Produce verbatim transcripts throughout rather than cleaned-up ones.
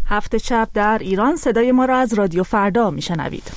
هفت شب در ایران صدای ما را از رادیو فردا میشنوید.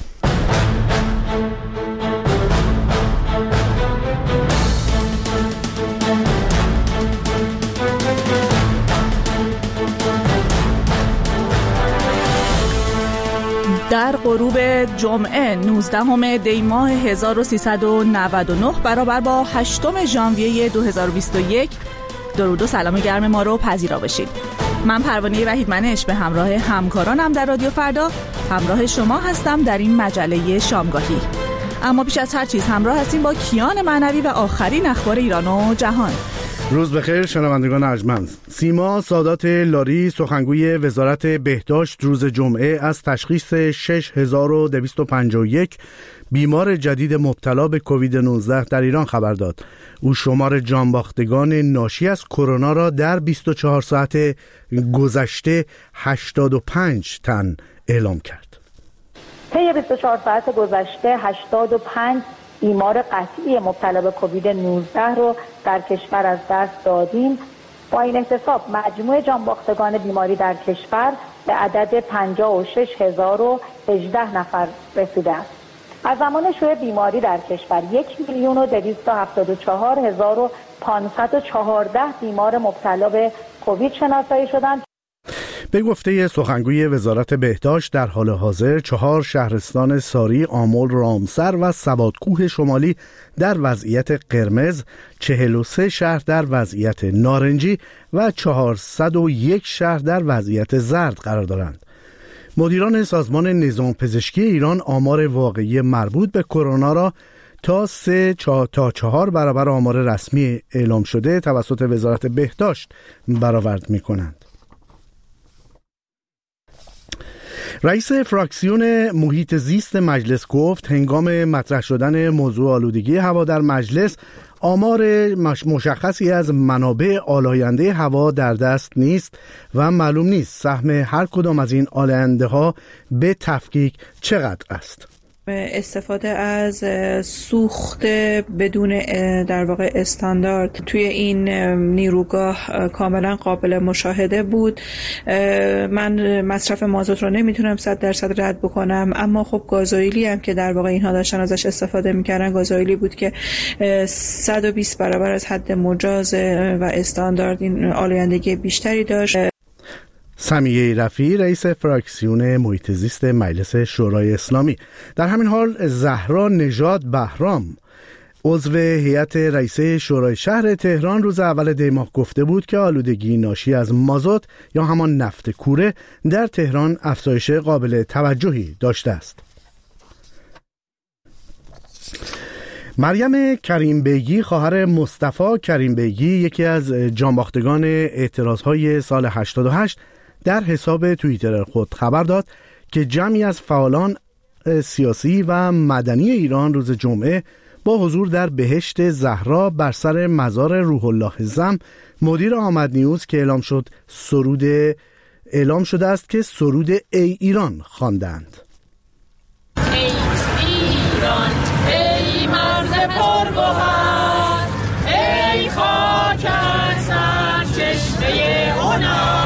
در غروب جمعه نوزدهم دی ماه هزار و سیصد و نود و نه برابر با هشتم ژانویه دو هزار و بیست و یک درود و سلام گرم ما رو پذیرا باشید. من پروانه وحیدمنش به همراه همکارانم در رادیو فردا همراه شما هستم در این مجله شامگاهی. اما پیش از هر چیز همراه هستیم با کیان معنوی و آخرین اخبار ایران و جهان. روز بخیر شنوندگان ارجمند. سیما سادات لاری سخنگوی وزارت بهداشت روز جمعه از تشخیص شش هزار و دویست و پنجاه و یک بیمار جدید مبتلا به کووید نوزده در ایران خبر داد. او شمار جانباختگان ناشی از کرونا را در بیست و چهار ساعت گذشته هشتاد و پنج تن اعلام کرد. طی بیست و چهار ساعت گذشته هشتاد و پنج بیمار قطعی مبتلا به کووید نوزده رو در کشور از دست دادیم. با این حساب مجموع جانباختگان بیماری در کشور به عدد پنجاه و شش هزار و هجده نفر رسیده است. از زمان شیوع بیماری در کشور یک میلیون و دویست و هفتاد و چهار هزار و پانصد و چهارده بیمار مبتلا به کووید شناسایی شدند. به گفته سخنگوی وزارت بهداشت در حال حاضر چهار شهرستان ساری، آمل، رامسر و سوادکوه شمالی در وضعیت قرمز، چهل و سه شهر در وضعیت نارنجی و چهارصد و یک شهر در وضعیت زرد قرار دارند. مدیران سازمان نظام پزشکی ایران آمار واقعی مربوط به کرونا را تا سه تا چهار برابر آمار رسمی اعلام شده توسط وزارت بهداشت برآورد می‌کنند. رئیس فراکسیون محیط زیست مجلس گفت هنگام مطرح شدن موضوع آلودگی هوا در مجلس آمار مشخصی از منابع آلاینده هوا در دست نیست و معلوم نیست سهم هر کدام از این آلاینده ها به تفکیک چقدر است. استفاده از سوخت بدون در واقع استاندارد توی این نیروگاه کاملا قابل مشاهده بود. من مصرف مازوت رو نمیتونم صد درصد رد بکنم، اما خب گازوئیلی هم که در واقع اینها داشتن ازش استفاده میکردن گازوئیلی بود که صد و بیست برابر از حد مجاز و استاندارد این آلایندگی بیشتری داشت. سمیه رفیعی رئیس فراکسیون محیط زیست مجلس شورای اسلامی. در همین حال زهرا نژاد بهرام عضو هیئت رئیسه شورای شهر تهران روز اول دی ماه گفته بود که آلودگی ناشی از مازوت یا همان نفت کوره در تهران افزایش قابل توجهی داشته است. مریم کریم بیگی خواهر مصطفی کریم بیگی یکی از جانباختگان اعتراضهای سال هشتاد و هشت در حساب توییتر خود خبر داد که جمعی از فعالان سیاسی و مدنی ایران روز جمعه با حضور در بهشت زهرا بر سر مزار روح الله زم مدیر آمد نیوز که اعلام شد سرود اعلام شده است که سرود ای ایران خواندند. ای ایران ای مرز پرگوهر ای خاک سرچشمه هنر.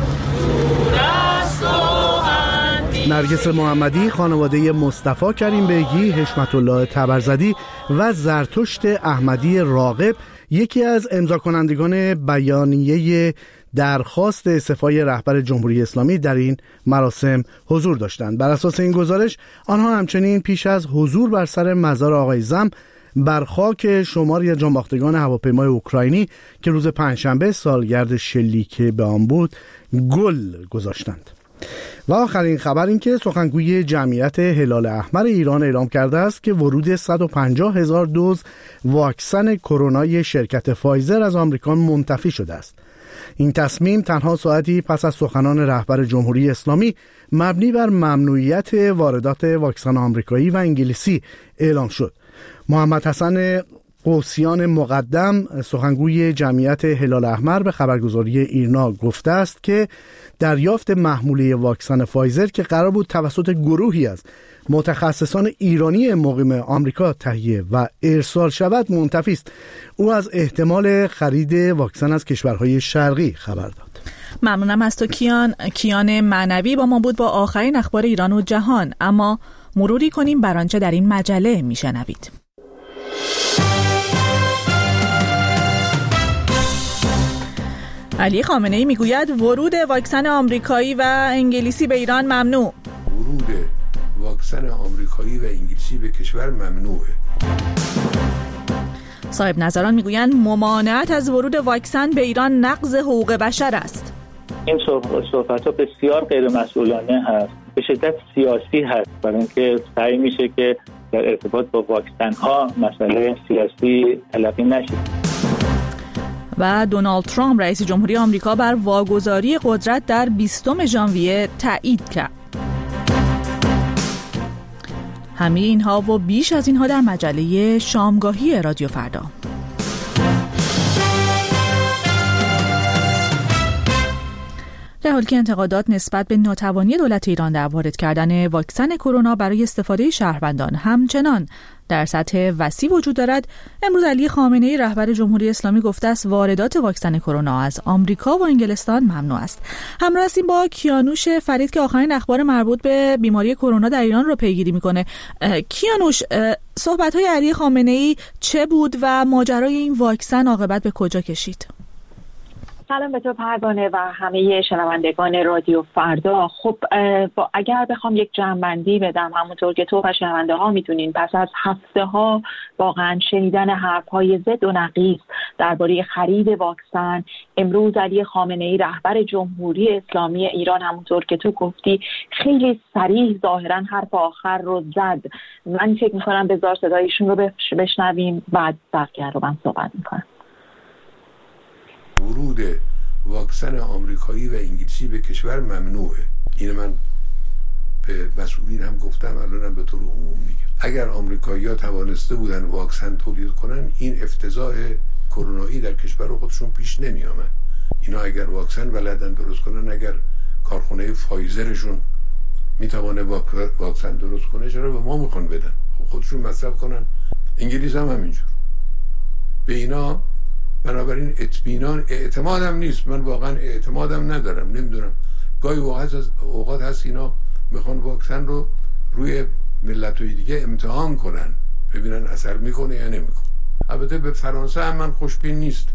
نرگس محمدی، خانواده مصطفی کریم بیگی، حشمت الله تبرزدی و زرتشت احمدی راغب یکی از امضا کنندگان بیانیه درخواست استعفای رهبر جمهوری اسلامی در این مراسم حضور داشتند. بر اساس این گزارش آنها همچنین پیش از حضور بر سر مزار آقای زم بر خاک شماری جانباختگان هواپیمای اوکراینی که روز پنجشنبه سالگرد شلیک به آن بود گل گذاشتند. و آخرین خبر این که سخنگوی جمعیت هلال احمر ایران اعلام کرده است که ورود صد و پنجاه هزار دوز واکسن کرونای شرکت فایزر از آمریکا منتفی شده است. این تصمیم تنها ساعتی پس از سخنان رهبر جمهوری اسلامی مبنی بر ممنوعیت واردات واکسن آمریکایی و انگلیسی اعلام شد. محمد حسن قوسیان مقدم سخنگوی جمعیت هلال احمر به خبرگزاری ایرنا گفته است که دریافت محموله واکسن فایزر که قرار بود توسط گروهی از متخصصان ایرانی مقیم آمریکا تهیه و ارسال شود منتفی است. او از احتمال خرید واکسن از کشورهای شرقی خبر داد. ممنونم از تو کیان. کیان معنوی با ما بود با آخرین اخبار ایران و جهان. اما مروری کنیم بر آنچه در این مجله میشنوید. علی خامنه‌ای میگوید ورود واکسن آمریکایی و انگلیسی به ایران ممنوع. ورود واکسن آمریکایی و انگلیسی به کشور ممنوعه. صاحب نظران میگویند ممانعت از ورود واکسن به ایران نقض حقوق بشر است. این صحبت‌ها بسیار غیر مسئولانه هست، به شدت سیاسی هست، برای اینکه سعی میشه که در ارتباط با واکسن‌ها مسئله سیاسی تلقی نشه. و دونالد ترامپ رئیس جمهوری آمریکا بر واگذاری قدرت در بیستم ژانویه تایید کرد. همه اینها و بیش از اینها در مجله شامگاهی رادیو فردا. در حالی که انتقادات نسبت به ناتوانی دولت ایران در وارد کردن واکسن کرونا برای استفاده شهروندان همچنان در سطح وسیع وجود دارد، امروز علی خامنه‌ای رهبر جمهوری اسلامی گفته است واردات واکسن کرونا از آمریکا و انگلستان ممنوع است. همراه هستیم با کیانوش فرید که آخرین اخبار مربوط به بیماری کرونا در ایران رو پیگیری میکنه. کیانوش، صحبت‌های علی خامنه‌ای چه بود و ماجرای این واکسن عاقبت به کجا کشید؟ سلام به تو پروانه و همه شنوندگان رادیو فردا. خب اگر بخوام یک جمع‌بندی بدم، همونطور که تو و شنونده ها میدونین، پس از هفته ها واقعا شنیدن حرف های ضد و نقیض درباره خرید واکسن، امروز علی خامنه‌ای رهبر جمهوری اسلامی ایران همونطور که تو گفتی خیلی صریح ظاهرا حرف آخر رو زد. من فکر میکنم بذار صدایشون رو بشنویم بعد بقیه رو من صحبت میکنم. ورود واکسن آمریکایی و انگلیسی به کشور ممنوعه. این من به مسئولین هم گفتم، الانم به طور عموم میگم. اگر آمریکایی‌ها توانسته بودن واکسن تولید کنن، این افتضاح کرونایی در کشور خودشون پیش نمی آمد. اینا اگر واکسن بلدن درست کنن، اگر کارخانه فایزرشون میتونه واکسن درست کنه، چرا به ما میخوان بدن؟ خودشون مصرف کنن. انگلیس هم همینجور. به اینا بنابراین اطمینان اعتمادم نیست. من واقعا اعتمادم ندارم. نمیدونم، گاهی اوقات اوقات هست اینا میخوان واکسن رو روی ملت‌های دیگه امتحان کنن، ببینن اثر میکنه یا نمیکنه. البته به فرانسه هم من خوشبین نیست.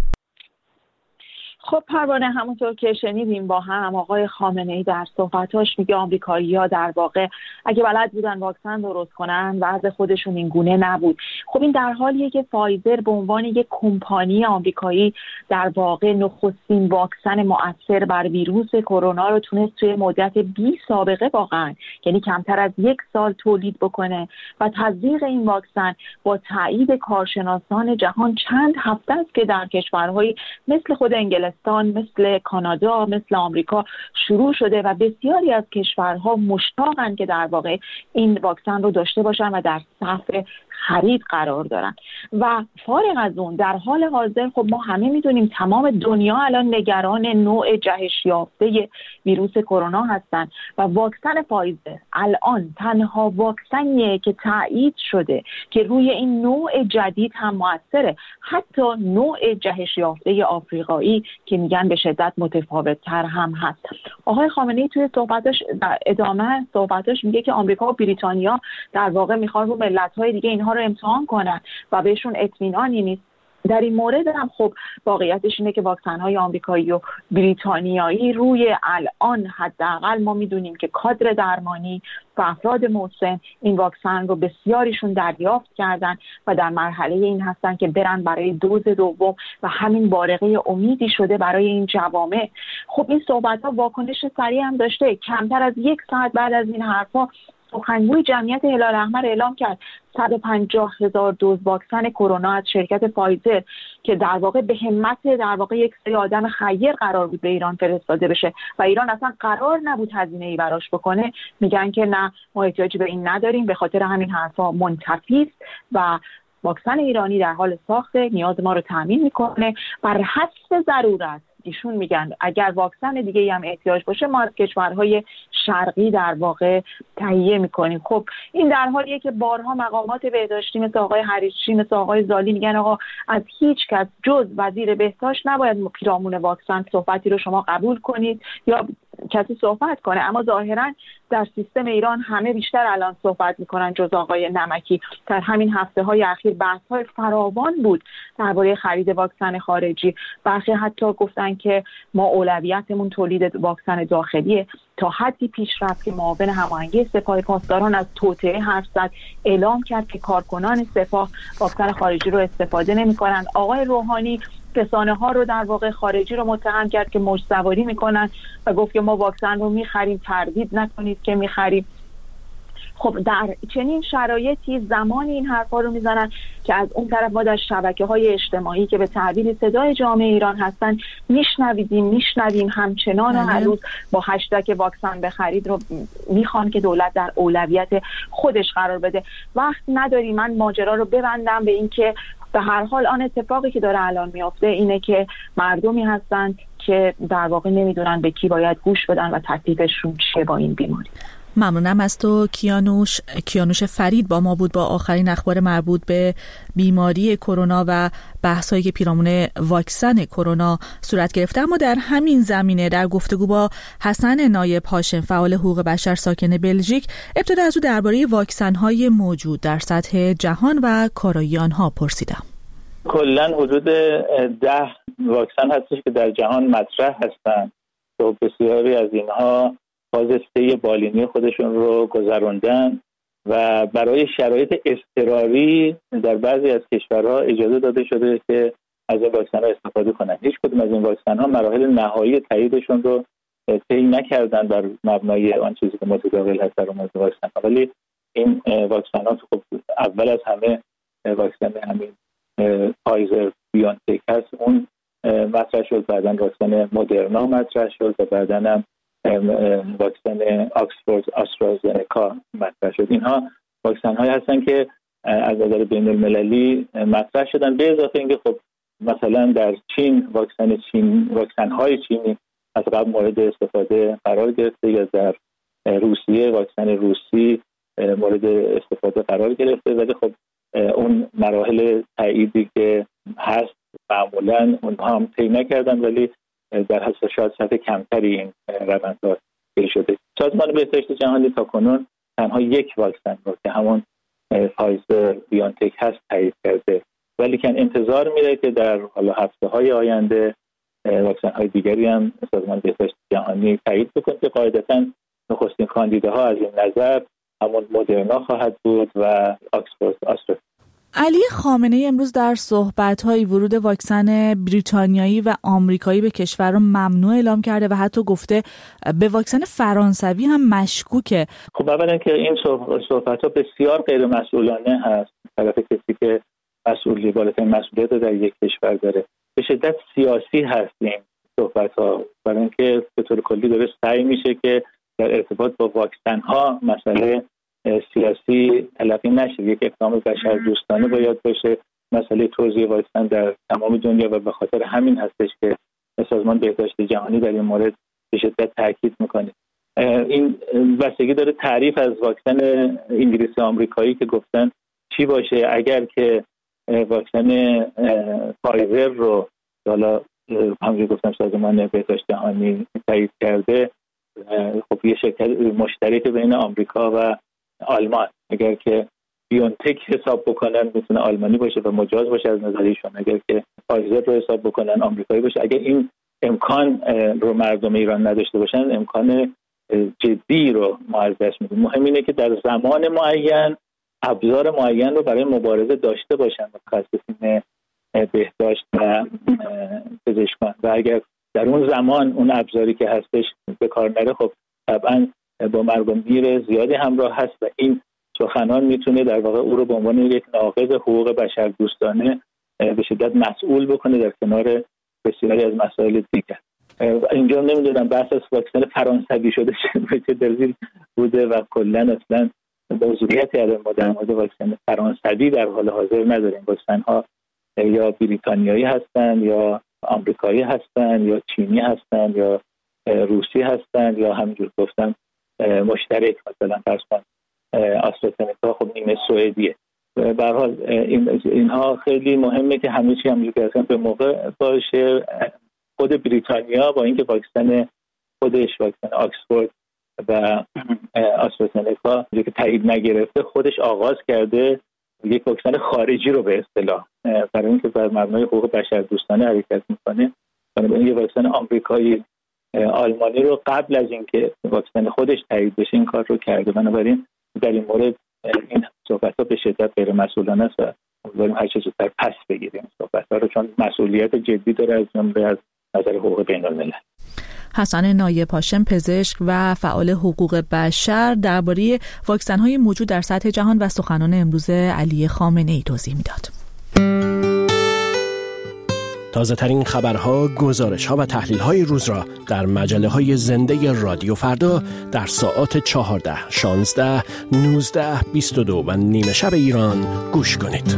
خب پروانه، همونطور که شنیدیم با هم، آقای خامنه‌ای در صحبتاش میگه آمریکایی‌ها در واقع اگه بلد بودن واکسن درست کنن وضع خودشون این گونه نبود. خب این در حالیه که فایزر به عنوان یک کمپانی آمریکایی در واقع نخستین واکسن مؤثر بر ویروس کرونا رو تونست توی مدت بی سابقه، واقعا یعنی کمتر از یک سال تولید بکنه و تزریق این واکسن با تایید کارشناسان جهان چند هفته است که در کشورهای مثل خود انگلستان، مثل کانادا، مثل آمریکا شروع شده و بسیاری از کشورها مشتاقن که در واقع این واکسن رو داشته باشن و در صف خرید قرار دارن. و فارغ از اون، در حال حاضر خب ما همه میدونیم تمام دنیا الان نگران نوع جهش یافته ویروس کرونا هستن و واکسن فایزر الان تنها واکسنیه که تایید شده که روی این نوع جدید هم موثره. حتی نوع جهش یافته آفریقایی که میگن به شدت متفاوت تر هم هست. آقای خامنه‌ای توی صحبتش در ادامه صحبتش میگه که آمریکا و بریتانیا در واقع میخوان رو ملت‌های دیگه اینها رو امتحان کنن و بهشون اطمینانی نیست. در این مورد هم خب واقعیتش اینه که واکسن‌های آمریکایی و بریتانیایی روی الان حداقل ما میدونیم که کادر درمانی و افراد مسن این واکسن رو بسیاریشون دریافت کردن و در مرحله این هستن که برن برای دوز دوم و همین بارقه امیدی شده برای این جوامع. خب این صحبت‌ها واکنش سریع هم داشته. کمتر از یک ساعت بعد از این حرفا سخنگوی جمعیت هلال احمر اعلام کرد صد و پنجاه هزار دوز واکسن کرونا از شرکت فایزر که در واقع به همت در واقع یک سری آدم خیر قرار بود به ایران فرستاده بشه و ایران اصلا قرار نبود هزینه‌ای براش بکنه، میگن که نه ما احتیاجی به این نداریم، به خاطر همین حرفا منتفی است و واکسن ایرانی در حال ساخته، نیاز ما رو تامین میکنه. بر حسب ضرورت ایشون میگن اگر واکسن دیگه ای هم احتیاج باشه ما از کشورهای شرقی در واقع تهیه میکنیم. خب این در حالیه که بارها مقامات بهداشتی مثل آقای حریصی، مثل آقای زالی میگن آقا از هیچ کس جز وزیر بهداشت نباید پیرامون واکسن صحبتی رو شما قبول کنید یا کسی صحبت کنه، اما ظاهرا در سیستم ایران همه بیشتر الان صحبت میکنن جز آقای نمکی. در همین هفته های اخیر بحث های فراوان بود درباره خرید واکسن خارجی. برخی حتی گفتن که ما اولویتمون تولید واکسن داخلیه. تا حدی پیش رفت که معاون هماهنگی سپاه پاسداران از توطئه حرف زد، اعلام کرد که کارکنان سپاه واکسن خارجی رو استفاده نمی‌کنن. آقای روحانی رسانه ها رو در واقع خارجی رو متهم کرد که موج سواری میکنن و گفت که ما واکسن رو میخریم، تردید نکنید که میخریم. خب در چنین شرایطی زمانی این حرفا رو میزنن که از اون طرف ما در شبکه‌های اجتماعی که به تعبیر صدای جامعه ایران هستن میشنویدیم میشنویم همچنان و هر روز با هشتگ واکسن بخرید رو میخوان که دولت در اولویت خودش قرار بده. وقت نداری من ماجرا رو ببندم به این که به هر حال آن اتفاقی که داره الان میافته اینه که مردمی هستن که در واقع نمیدونن به کی باید گوش بدن و تکلیفشون چیه با این بیماری. ممنونم از تو کیانوش. کیانوش فرید با ما بود با آخرین اخبار مربوط به بیماری کرونا و بحثایی که پیرامون واکسن کرونا صورت گرفته. اما در همین زمینه در گفتگو با حسن نایب هاشم فعال حقوق بشر ساکن بلژیک ابتدا از او درباره واکسن‌های موجود در سطح جهان و کارایی آنها پرسیدم. کلاً حدود ده واکسن هستش که در جهان مطرح هستند و بسیاری از اینها فاز سه بالینی خودشون رو گذراندن و برای شرایط اضطراری در بعضی از کشورها اجازه داده شده که از این واکسن ها استفاده کنند. هیچ کدوم از این واکسن ها مراحل نهایی تاییدشون رو طی نکردن بر مبنای آن چیزی که متداول هست در مورد واکسن ها، ولی این واکسن ها خب اول از همه واکسن همین فایزر بیانتک هست اون مطرح شد، بعداً واکسن مدرنا مطرح شد و بعداً هم واکسن آکسفورد آسترازنکا مطرح شد. اینها واکسن هایی هستن که از نظر بین المللی مطرح شدن، به اضافه اینکه خب مثلا در چین واکسن چین واکسن های چینی از قبل مورد استفاده قرار گرفته یا در روسیه واکسن روسی مورد استفاده قرار گرفته، ولی خب اون مراحل تاییدی که هست معمولا اونها هم طی نکردن، ولی در حد شاید سطح کمتری این روندها طی شده. سازمان بهداشت جهانی تا کنون تنها یک واکسن رو که همون فایزر بیانتک هست تایید کرده، ولی که انتظار میره که در حالا هفته‌های آینده واکسن های دیگری هم سازمان بهداشت جهانی تایید بکنه که قاعدتاً نخستین کاندیداها از این نظر همون مدرنا خواهد بود و آکسفورد آسترا. علی خامنه‌ای امروز در صحبت‌های ورود واکسن بریتانیایی و آمریکایی به کشور را ممنوع اعلام کرده و حتی گفته به واکسن فرانسوی هم مشکوکه. خب اولا که این صحبت‌ها بسیار غیر مسئولانه هست طرف کسی که مسئولی بالاترین مسئولیت رو در یک کشور داره. به شدت سیاسی هست این صحبت‌ها، برای اینکه به طور کلی داره سعی میشه که در ارتباط با واکسن‌ها مسئله سیاسی تلقی نشه. یک اقدام بشر دوستانه باید باشه. مسئله توزیع واکسن در تمام دنیا و به خاطر همین هستش که سازمان بهداشت جهانی در این مورد به شدت تاکید میکنه. این بستگی داره تعریف از واکسن انگلیسی آمریکایی که گفتن چی باشه. اگر که واکسن فایزر رو حالا همونجوری گفتم سازمان بهداشت جهانی تایید کرده، خب یه شرکت مشترک بین آمریکا و آلمان، اگر که بیونتک حساب بکنن میتونه آلمانی باشه و مجاز باشه از نظر ایشون، اگر که فایزر رو حساب بکنن آمریکایی باشه. اگر این امکان رو مردم ایران نداشته باشن امکان جدی رو ما از دست میدیم. مهم اینه که در زمان معین ابزار معین رو برای مبارزه داشته باشن متخصصین بهداشت و پزشکان، و اگر در اون زمان اون ابزاری که هستش به کار نره خب طبعا با مردم گیر زیادی همراه هست و این سخنان میتونه در واقع او رو به عنوان یک ناقض حقوق بشر دوستانه به شدت مسئول بکنه در کنار بسیاری از مسائل دیگر. اینجا نمیدونم بحث از واکسن فرانسوی شده چه در زیر بوده و کلا اصلا موضوعیتی الان ما در مورد واکسن فرانسوی در حال حاضر نداریم. واکسن ها یا بریتانیایی هستن یا آمریکایی هستن یا چینی هستن یا روسی هستن یا همینجور گفتم مشترک، مثلا فرض کن آسترازنکا خب نیمه سوئدیه. به هر حال این اینها خیلی مهمه که همه چی همونجوری که اصلا به موقع باشه. خود بریتانیا با اینکه واکسن خودش واکسن آکسفورد و آسترازنکا که تایید نگرفته، خودش آغاز کرده یک واکسن خارجی رو به اصطلاح برای اینکه بر مبنای حقوق بشر دوستانه حرکت میکنه. بنابراین یک واکسن آمریکایی آلمانی رو قبل از اینکه واکسن خودش تایید بشه این کار رو کرده. بنابراین در این مورد این صحبت‌ها به شدت غیر مسئولانه است و امیدواریم هر چه زودتر پس بگیریم صحبت‌ها رو، چون مسئولیت جدی داره از جمله از نظر حقوق بین‌الملل. حسن نایب هاشم، پزشک و فعال حقوق بشر، درباره واکسن‌های موجود در سطح جهان و سخنان امروز علی خامنه‌ای توضیح میداد. تازه ترین خبرها، گزارش‌ها و تحلیل‌های روز را در مجله‌های زنده رادیو فردا در ساعات چهارده، شانزده، نوزده، بیست و دو و نیمه شب ایران گوش کنید.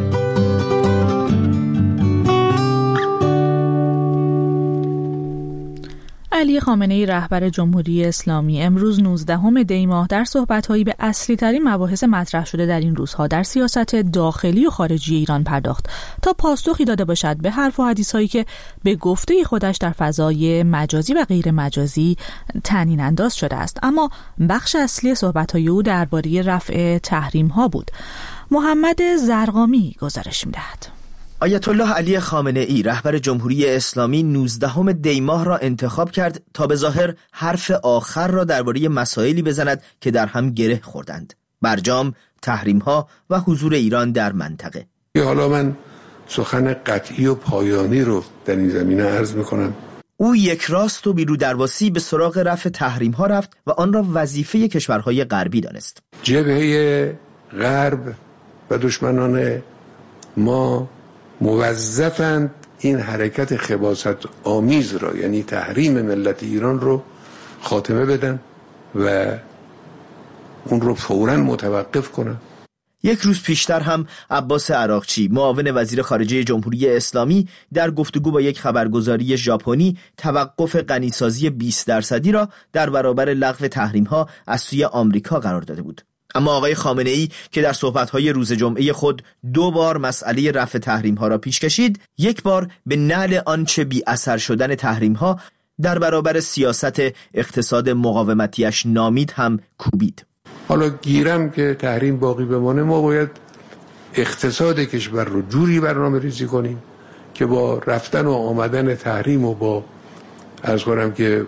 علی خامنه‌ای رهبر جمهوری اسلامی امروز نوزدهم دی ماه در صحبت‌هایی به اصلی ترین مباحث مطرح شده در این روزها در سیاست داخلی و خارجی ایران پرداخت تا پاسخی داده باشد به حرف و حدیث‌هایی که به گفته خودش در فضای مجازی و غیر مجازی طنین انداز شده است. اما بخش اصلی صحبت‌های او درباره رفع تحریم‌ها بود. محمد زرقامی گزارش می‌دهد. آیت الله علی خامنه‌ای رهبر جمهوری اسلامی نوزدهم دی ماه را انتخاب کرد تا به ظاهر حرف آخر را درباره مسائلی بزند که در هم گره خوردند: برجام، تحریم‌ها و حضور ایران در منطقه. حالا من سخن قطعی و پایانی رو در این زمینه عرض می‌کنم. او یک راست و بیرو درواسی به سراغ رفع تحریم‌ها رفت و آن را وظیفه کشورهای غربی دانست. جبهه غرب و دشمنان ما موظفند این حرکت خباثت آمیز را، یعنی تحریم ملت ایران رو خاتمه بدن و اون رو فوراً متوقف کنن. یک روز پیشتر هم عباس عراقچی، معاون وزیر خارجه جمهوری اسلامی، در گفتگو با یک خبرگزاری ژاپنی توقف غنیسازی بیست درصدی را در برابر لغو تحریم‌ها از سوی آمریکا قرار داده بود. اما آقای خامنه‌ای که در صحبت‌های روز جمعه خود دو بار مسئله رفع تحریم‌ها را پیش کشید، یک بار به نعل آنچه بی اثر شدن تحریم‌ها در برابر سیاست اقتصاد مقاومتیش نامید هم کوبید. حالا گیرم که تحریم باقی بمانه، ما باید اقتصاد کشور رو جوری برنامه ریزی کنیم که با رفتن و آمدن تحریم و با عرض کنم که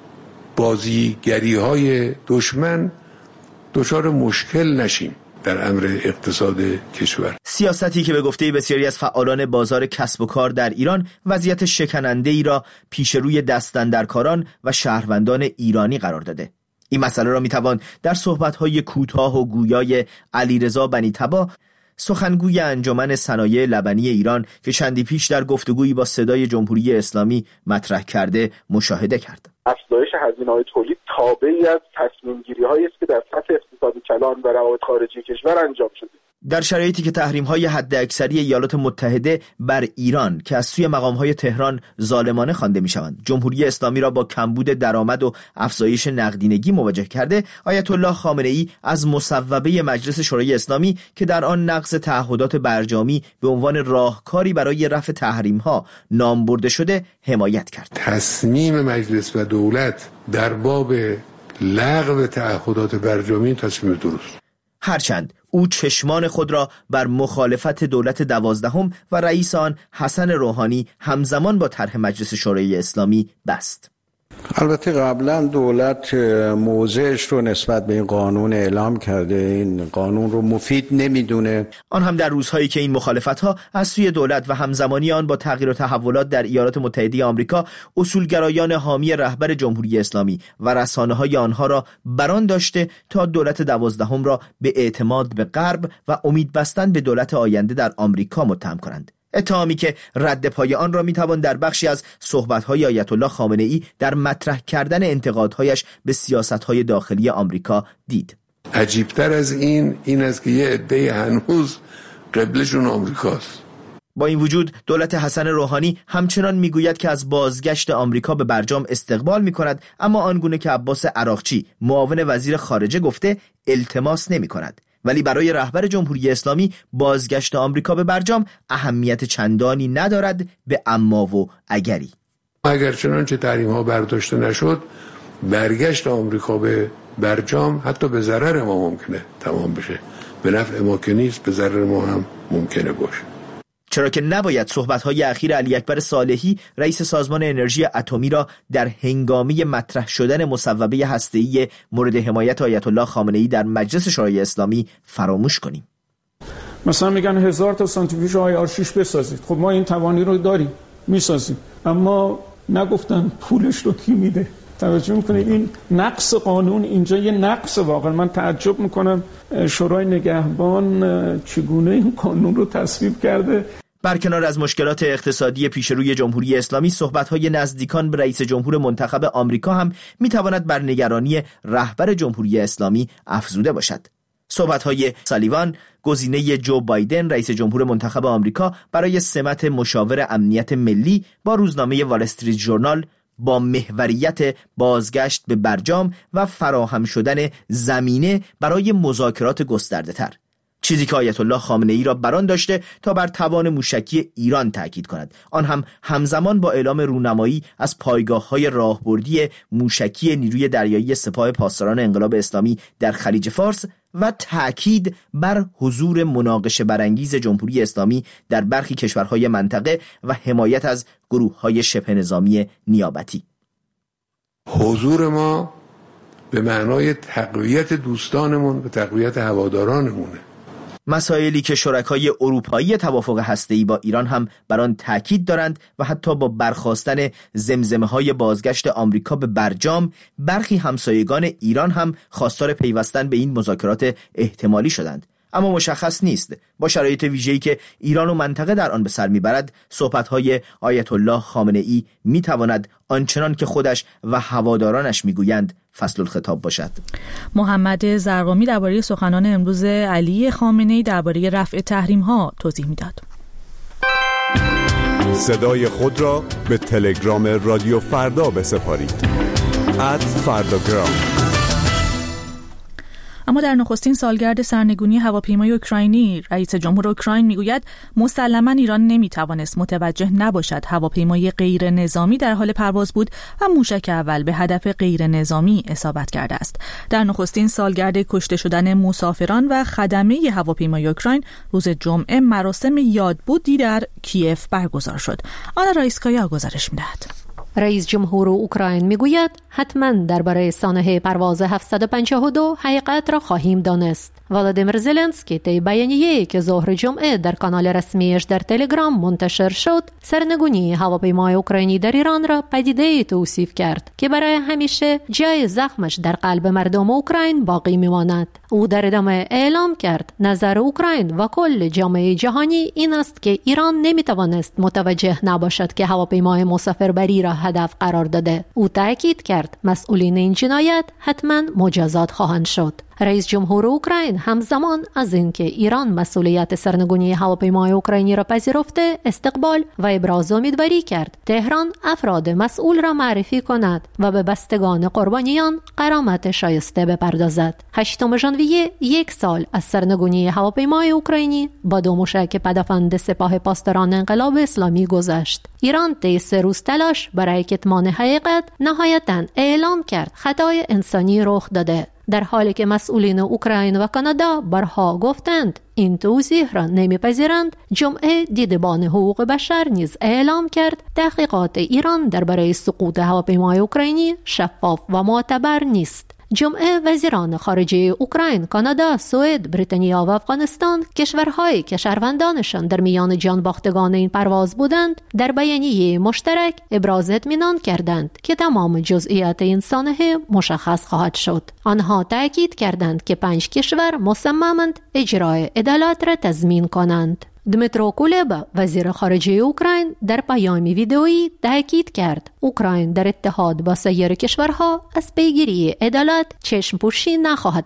بازیگری‌های دشمن دچار مشکل نشیم در امر اقتصاد کشور. سیاستی که به گفته بسیاری از فعالان بازار کسب و کار در ایران وضعیت شکننده‌ای را پیش روی دستاندرکاران و شهروندان ایرانی قرار داده. این مسئله را میتوان در صحبت‌های کوتاه و گویای علیرضا بنی تبا، سخنگوی انجمن صنایع لبنی ایران که چندی پیش در گفتگویی با صدای جمهوری اسلامی مطرح کرده مشاهده کرد. افزایش هزینه‌های تولید تابعی از تصمیم‌گیری‌هایی است که در سطح اقتصاد کلان و روابط خارجی کشور انجام شده. در شرایطی که تحریم‌های حداکثری ایالات متحده بر ایران که از سوی مقام‌های تهران ظالمانه خوانده می‌شوند، جمهوری اسلامی را با کمبود درآمد و افزایش نقدینگی مواجه کرده، آیت الله خامنه‌ای از مصوبه مجلس شورای اسلامی که در آن نقض تعهدات برجامی به عنوان راهکاری برای رفع تحریم‌ها نام برده شده حمایت کرد. تصمیم مجلس و دولت در باب لغو تعهدات برجامی تصمیم درست، هرچند او چشمان خود را بر مخالفت دولت دوازدهم و رئیس آن حسن روحانی همزمان با طرح مجلس شورای اسلامی بست. البته قبلا دولت موضعش رو نسبت به این قانون اعلام کرده، این قانون رو مفید نمیدونه. آن هم در روزهایی که این مخالفت‌ها از سوی دولت و همزمانی آن با تغییر و تحولات در ایالات متحده آمریکا، اصولگرایان حامی رهبر جمهوری اسلامی و رسانه‌های آنها را بران داشته تا دولت دوازدهم را به اعتماد به غرب و امید بستن به دولت آینده در آمریکا متهم کنند. اتهامی که رد پای آن را میتوان در بخشی از صحبت‌های آیت الله خامنه‌ای در مطرح کردن انتقادهایش به سیاست‌های داخلی آمریکا دید. عجیبتر از این این است که یه عده هنوز قبلشون آمریکاست. با این وجود دولت حسن روحانی همچنان میگوید که از بازگشت آمریکا به برجام استقبال میکند، اما آنگونه که عباس عراقچی معاون وزیر خارجه گفته التماس نمیکند. ولی برای رهبر جمهوری اسلامی بازگشت آمریکا به برجام اهمیت چندانی ندارد به اما و اگری. اگر چنانچه تحریم ها برداشته نشد، برگشت آمریکا به برجام حتی به ضرر ما ممکنه تمام بشه. به نفع ما که نیست، به ضرر ما هم ممکنه باشه. چرا که نباید صحبت‌های اخیر علی اکبر صالحی رئیس سازمان انرژی اتمی را در هنگامه مطرح شدن مصوبه هسته‌ای مورد حمایت آیت الله خامنه‌ای در مجلس شورای اسلامی فراموش کنیم. مثلا میگن هزار تا سانتریفیوژ آی آر شش بسازید. خب ما این توانی رو داریم، میسازیم، اما نگفتن پولش رو کی میده. توجه میکنید این نقص قانون اینجا یه نقص. واقعا من تعجب میکنم شورای نگهبان چگونه این قانون رو تصویب کرده. برکنار از مشکلات اقتصادی پیش روی جمهوری اسلامی، صحبت‌های نزدیکان به رئیس جمهور منتخب آمریکا هم میتواند بر نگرانی رهبر جمهوری اسلامی افزوده باشد. صحبت‌های سالیوان، گزینه جو بایدن رئیس جمهور منتخب آمریکا برای سمت مشاور امنیت ملی، با روزنامه وال استریت ژورنال با محوریت بازگشت به برجام و فراهم شدن زمینه برای مذاکرات گسترده تر، چیزی که آیت الله خامنه‌ای را بران داشته تا بر توان موشکی ایران تاکید کند، آن هم همزمان با اعلام رونمایی از پایگاه‌های راهبردی موشکی نیروی دریایی سپاه پاسداران انقلاب اسلامی در خلیج فارس و تأکید بر حضور مناقشه برانگیز جمهوری اسلامی در برخی کشورهای منطقه و حمایت از گروه‌های شبه نظامی نیابتی. حضور ما به معنای تقویت دوستانمون و تقویت هوادارانمونه. مسائلی که شرکای اروپایی توافق هسته‌ای با ایران هم بر آن تاکید دارند و حتی با برخاستن زمزمه‌های بازگشت آمریکا به برجام، برخی همسایگان ایران هم خواستار پیوستن به این مذاکرات احتمالی شدند. اما مشخص نیست با شرایط ویژه‌ای که ایران و منطقه در آن به سر میبرد، صحبت‌های آیت الله خامنه‌ای میتواند آنچنان که خودش و هوادارانش میگویند فصل الخطاب باشد. محمد زرقامی درباره سخنان امروز علی خامنه‌ای درباره رفع تحریم‌ها توضیح میداد. صدای خود را به تلگرام رادیو فردا بسپارید. ات فرداگرام. اما در نخستین سالگرد سرنگونی هواپیمای اوکراینی، رئیس جمهور اوکراین میگوید مسلماً ایران نمیتوانست متوجه نباشد هواپیمای غیر نظامی در حال پرواز بود و موشک اول به هدف غیر نظامی اصابت کرده است. در نخستین سالگرد کشته شدن مسافران و خدمه هواپیمای اوکراین، روز جمعه مراسم یادبودی در کیف برگزار شد. آن رایسکایا گزارش می‌دهد. رئیس جمهور اوکراین میگوید حتما درباره سانحه پرواز هفتصد و پنجاه و دو حقیقت را خواهیم دانست. ولادیمیر زلنسکی طی بیانیه‌ای که ظهر جمعه در کانال رسمیش در تلگرام منتشر شد، سرنگونی هواپیمای اوکراینی در ایران را پدیده‌ای توصیف کرد که برای همیشه جای زخمش در قلب مردم اوکراین باقی میماند. او در ادامه اعلام کرد نظر اوکراین و کل جامعه جهانی این است که ایران نمیتوانست متوجه نباشد که هواپیمای مسافربری را هدف قرار داده. او تاکید کرد مسئولین این جنایت حتما مجازات خواهند شد. رئیس جمهور اوکراین همزمان از اینکه ایران مسئولیت سرنگونی هواپیمای اوکراینی را پذیرفته استقبال و ابراز امیدواری کرد تهران افراد مسئول را معرفی کند و به بستگان قربانیان غرامت شایسته بپردازد. هشتم ژانویه، یک سال از سرنگونی هواپیمای اوکراینی با دو موشک پدافند سپاه پاسداران انقلاب اسلامی گذشت. ایران طی سه روز تلاش برای کتمان حقیقت نهایتاً اعلام کرد خطای انسانی رخ داده، در حالی که مسئولین اوکراین و کانادا برها گفتند این توضیح را نمیپذیرند. جمعه دیدبان حقوق بشر نیز اعلام کرد تحقیقات ایران درباره سقوط هواپیمای اوکراینی شفاف و معتبر نیست. جمعه وزیران خارجه اوکراین، کانادا، سوئد، بریتانیا و افغانستان، کشورهایی که شهروندانشان در میان جانباختگان این پرواز بودند، در بیانیه مشترک ابراز اطمینان کردند که تمام جزئیات این سانحه مشخص خواهد شد. آنها تاکید کردند که پنج کشور مصممند اجرای عدالت را تضمین کنند. دمیترو کولبا، وزیر خارجه اوکراین، در پیامی ویدئویی تاکید کرد اوکراین در اتحاد با سایر کشورها از پیگیری عدالت چشم پوشی نخواهد کرد.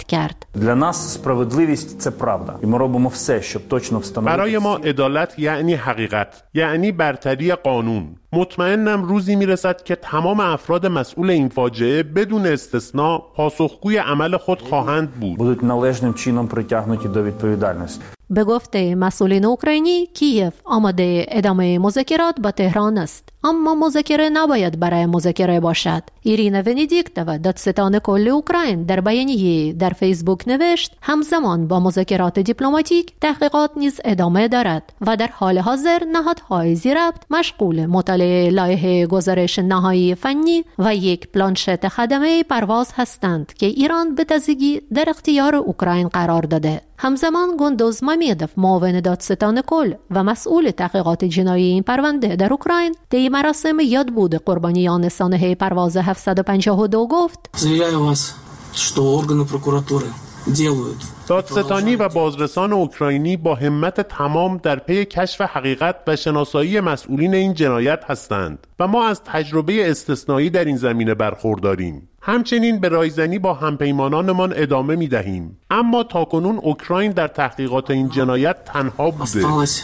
Для нас справедливість – це правда. І ми робимо все, щоб точно встановити. برای ما عدالت یعنی حقیقت، یعنی برتری قانون. مطمئنم روزی میرسد که تمام افراد مسئول این فاجعه بدون استثناء پاسخگوی عمل خود خواهند بود. Будуть належним чином притягнуті до відповідальності. به گفته مسئولین اوکراینی، کیف آماده ادامه مذاکرات با تهران است، اما مذاکره نباید برای مذاکره باشد. ایرینا ونیدیکتووا، دادستان کل اوکراین، در بیانیه در فیسبوک نوشت همزمان با مذاکرات دیپلماتیک تحقیقات نیز ادامه دارد و در حال حاضر نهادهای زیربط مشغول مطالعه لایحه گزارش نهایی فنی و یک پلانشت خدمه پرواز هستند که ایران به تازگی در اختیار اوکراین قرار داده. همزمان گندوز مامیدوف، معاون دادستان کل و مسئول تحقیقات جنایی این پرونده در اوکراین، طی مراسم یادبود قربانیان سانحه پرواز هفتصد و پنجاه و دو گفت: заверяю вас, что органы прокуратуры делают. دادستانی و بازرسان اوکراینی با همت تمام در پی کشف حقیقت و شناسایی مسئولین این جنایت هستند و ما از تجربه استثنایی در این زمینه برخورداریم. همچنین به رایزنی با همپیمانانمان ادامه می دهیم. اما تاکنون اوکراین در تحقیقات این جنایت تنها بوده.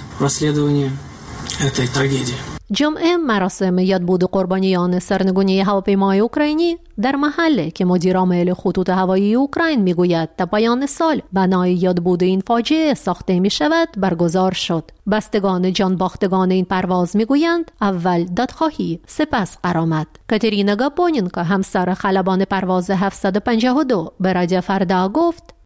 جمعه مراسم یادبود قربانیان سرنگونی هواپیمای اوکراینی در محله که مدیر عامل خطوط هوایی اوکراین میگوید تا پایان سال بنای یادبود این فاجعه ساخته می شود برگزار شد. بستگان جانباختگان این پرواز میگویند اول دادخواهی، سپس غرامت. کاترینا گاپونینکا، همسر خلبان پرواز هفتصد و پنجاه و دو، به رادیو فردا گفت: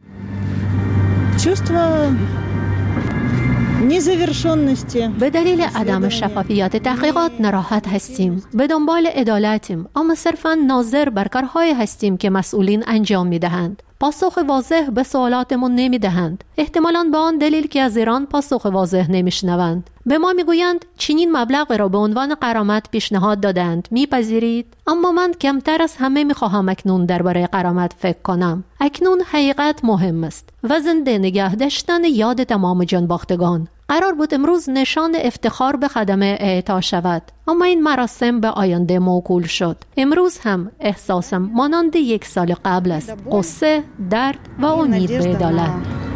به دلیل عدم شفافیت تحقیقات ناراحت هستیم. به دنبال عدالتیم، اما صرفاً ناظر بر کارهای هستیم که مسئولین انجام میدهند. پاسخ واضح به سوالاتمون نمیدهند. احتمالاً به آن دلیل که از ایران پاسخ واضح نمیشنوند. به ما میگویند چنین مبلغ را به عنوان غرامت پیشنهاد دادند، میپذیرید؟ اما من کمتر از همه میخواهم اکنون درباره غرامت فکر کنم. اکنون حقیقت مهم است و زنده نگه داشتن یاد تمام جانباختگان. قرار بود امروز نشان افتخار به خدمه اعطا شود، اما این مراسم به آینده موکول شد. امروز هم احساسم مانند یک سال قبل است: قصه، درد و امید به عدالت.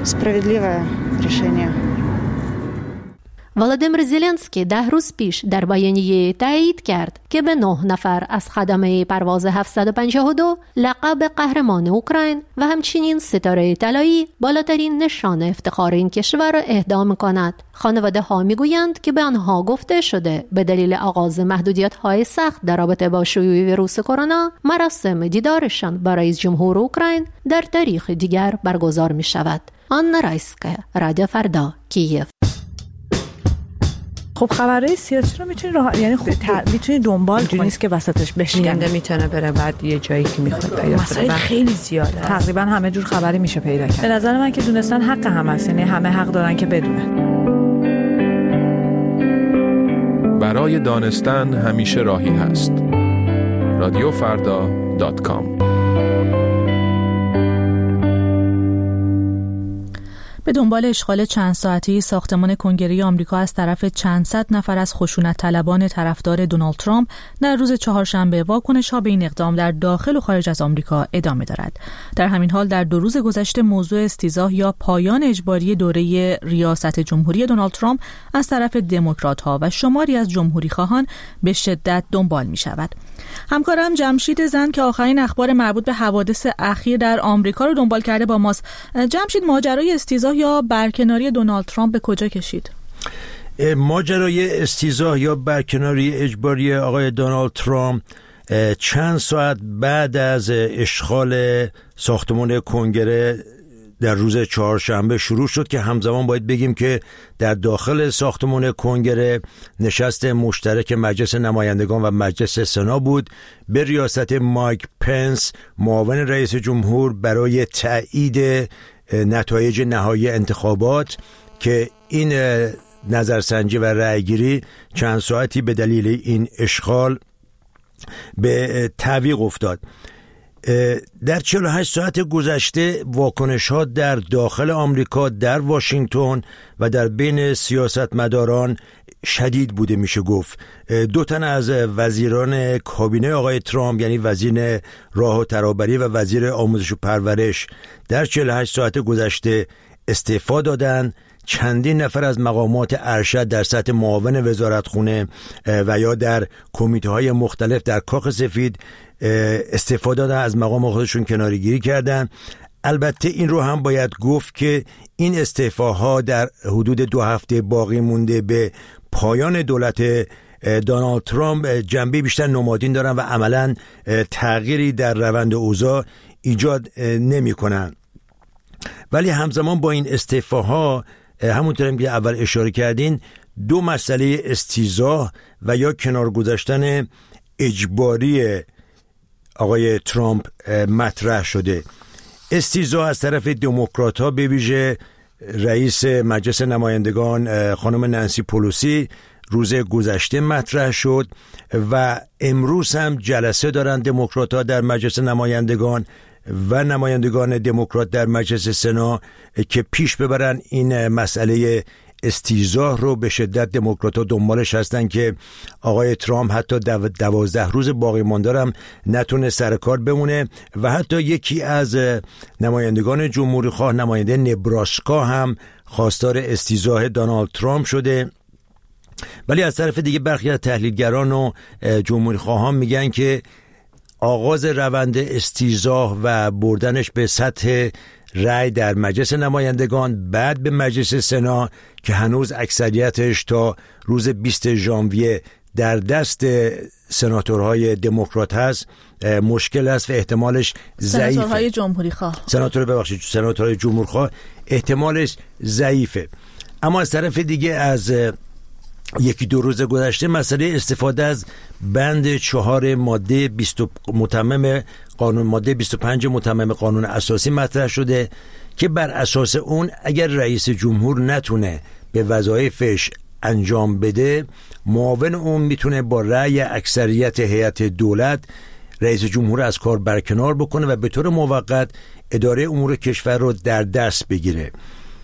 ولادیمیر زلنسکی ده روز پیش در بیانیه تایید کرد که به نه نفر از خدمه پرواز هفتصد و پنجاه و دو لقب قهرمان اوکراین و همچنین ستاره طلایی، بالاترین نشان افتخار این کشور را اهدا می‌کند. خانواده ها میگویند که به آنها گفته شده به دلیل آغاز محدودیت‌های سخت در رابطه با شیوع ویروس کرونا، مراسم دیدارشان با رئیس جمهور اوکراین در تاریخ دیگر برگزار می‌شود. آنا رایسکا، رادیو فردا، کیف. خب خبرهای سیاسی رو میتونی راه... یعنی خب ت... میتونی دنبال کنی، نیست که وسطش بشکنه. میتونه بره بعد یه جایی که میخواد پیدا کنه. مسائل خیلی زیاده. تقریبا همه جور خبری میشه پیدا کرد. به نظر من که دونستن حق همه است، یعنی همه حق دارن که بدونن. برای دانستن همیشه راهی هست. رادیو فردا دات کام. به دنبال اشغال چند ساعتی ساختمان کنگره آمریکا از طرف چند صد نفر از خشونت طلبان طرفدار دونالد ترامپ در روز چهارشنبه، واکنش‌ها به این اقدام در داخل و خارج از آمریکا ادامه دارد. در همین حال در دو روز گذشته موضوع استیضاح یا پایان اجباری دوره ریاست جمهوری دونالد ترامپ از طرف دموکرات‌ها و شماری از جمهوری‌خواهان به شدت دنبال می‌شود. همکارم جمشید زند که آخرین اخبار مربوط به حوادث اخیر در آمریکا رو دنبال کرده با ماست. جمشید، ماجرای استیضاح یا برکناری دونالد ترامپ به کجا کشید؟ ماجرای استیضاح یا برکناری اجباری آقای دونالد ترامپ چند ساعت بعد از اشغال ساختمان کنگره در روز چهارشنبه شروع شد که همزمان باید بگیم که در داخل ساختمان کنگره نشست مشترک مجلس نمایندگان و مجلس سنا بود به ریاست مایک پنس، معاون رئیس جمهور، برای تایید نتایج نهایی انتخابات که این نظرسنجی و رأیگیری چند ساعتی به دلیل این اشغال به تعویق افتاد. در چهل و هشت ساعت گذشته واکنش‌ها در داخل آمریکا، در واشنگتن و در بین سیاستمداران شدید بوده میشه گفت. دو تن از وزیران کابینه آقای ترامپ، یعنی وزیر راه و ترابری و وزیر آموزش و پرورش، در چهل و هشت ساعت گذشته استعفا دادن. چندین نفر از مقامات ارشد در سطح معاون وزارتخونه و یا در کمیته های مختلف در کاخ سفید استعفا دادن، از مقام خودشون کناره‌گیری کردن. البته این رو هم باید گفت که این استعفاها در حدود دو هفته باقی مونده به پایان دولت دونالد ترامپ جنبه بیشتر نمادین دارن و عملاً تغییری در روند اوضاع ایجاد نمی کنن. ولی همزمان با این استعفاها، همونطور که اول اشاره کردین، دو مسئله استیضاح و یا کنار گذاشتن اجباری آقای ترامپ مطرح شده. استیضاح از طرف دموکرات‌ها، به ویژه رئیس مجلس نمایندگان خانم نانسی پلوسی، روز گذشته مطرح شد و امروز هم جلسه دارن دموکرات‌ها در مجلس نمایندگان و نمایندگان دموکرات در مجلس سنا که پیش ببرن این مسئله استیضاح رو. به شدت دموکرات‌ها دنبالش هستن که آقای ترامپ حتی دو دوازده روز باقی مانده هم نتونه سر کار بمونه و حتی یکی از نمایندگان جمهوری خواه، نماینده نبراسکا، هم خواستار استیضاح دونالد ترامپ شده. ولی از طرف دیگه برخی از تحلیلگران و جمهوری خواهان میگن که آغاز روند استیضاح و بردنش به سطح رأی در مجلس نمایندگان، بعد به مجلس سنا که هنوز اکثریتش تا روز بیست ژانویه در دست سناتورهای دموکرات هست، مشکل است و احتمالش ضعیفه. سناتورهای جمهوری خواه سناتور ببخشید سناتورهای جمهوری خواه احتمالش ضعیفه. اما از طرف دیگه از یکی دو روز گذشته مسئله استفاده از بند چهار ماده بیست متمم قانون ماده بیست و پنج متمم قانون اساسی مطرح شده که بر اساس اون اگر رئیس جمهور نتونه به وظایفش انجام بده، معاون اون میتونه با رأی اکثریت هیئت دولت رئیس جمهور از کار برکنار بکنه و به طور موقت اداره امور کشور رو در دست بگیره.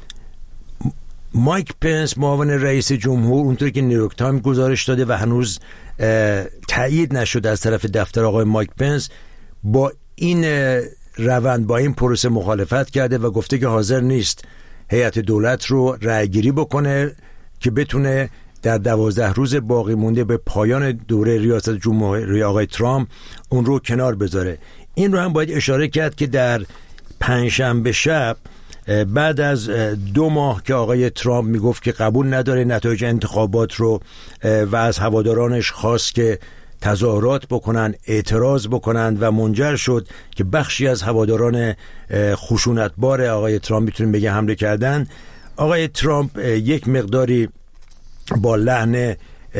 مایک پنس، معاون رئیس جمهور، اونطوری که نیویورک تایمز گزارش داده و هنوز تایید نشده از طرف دفتر آقای مایک پنس، با این روند، با این پروسه مخالفت کرده و گفته که حاضر نیست هیئت دولت رو رأیگیری بکنه که بتونه در دوازده روز باقی مونده به پایان دوره ریاست جمهوری آقای ترامپ اون رو کنار بذاره. این رو هم باید اشاره کرد که در پنجشنبه شب بعد از دو ماه که آقای ترامپ میگفت که قبول نداره نتایج انتخابات رو و از هوادارانش خواست که تظاهرات بکنن، اعتراض بکنن و منجر شد که بخشی از هواداران خشونتبار آقای ترامپ میتونیم بگه حمله کردن، آقای ترامپ یک مقداری با لحن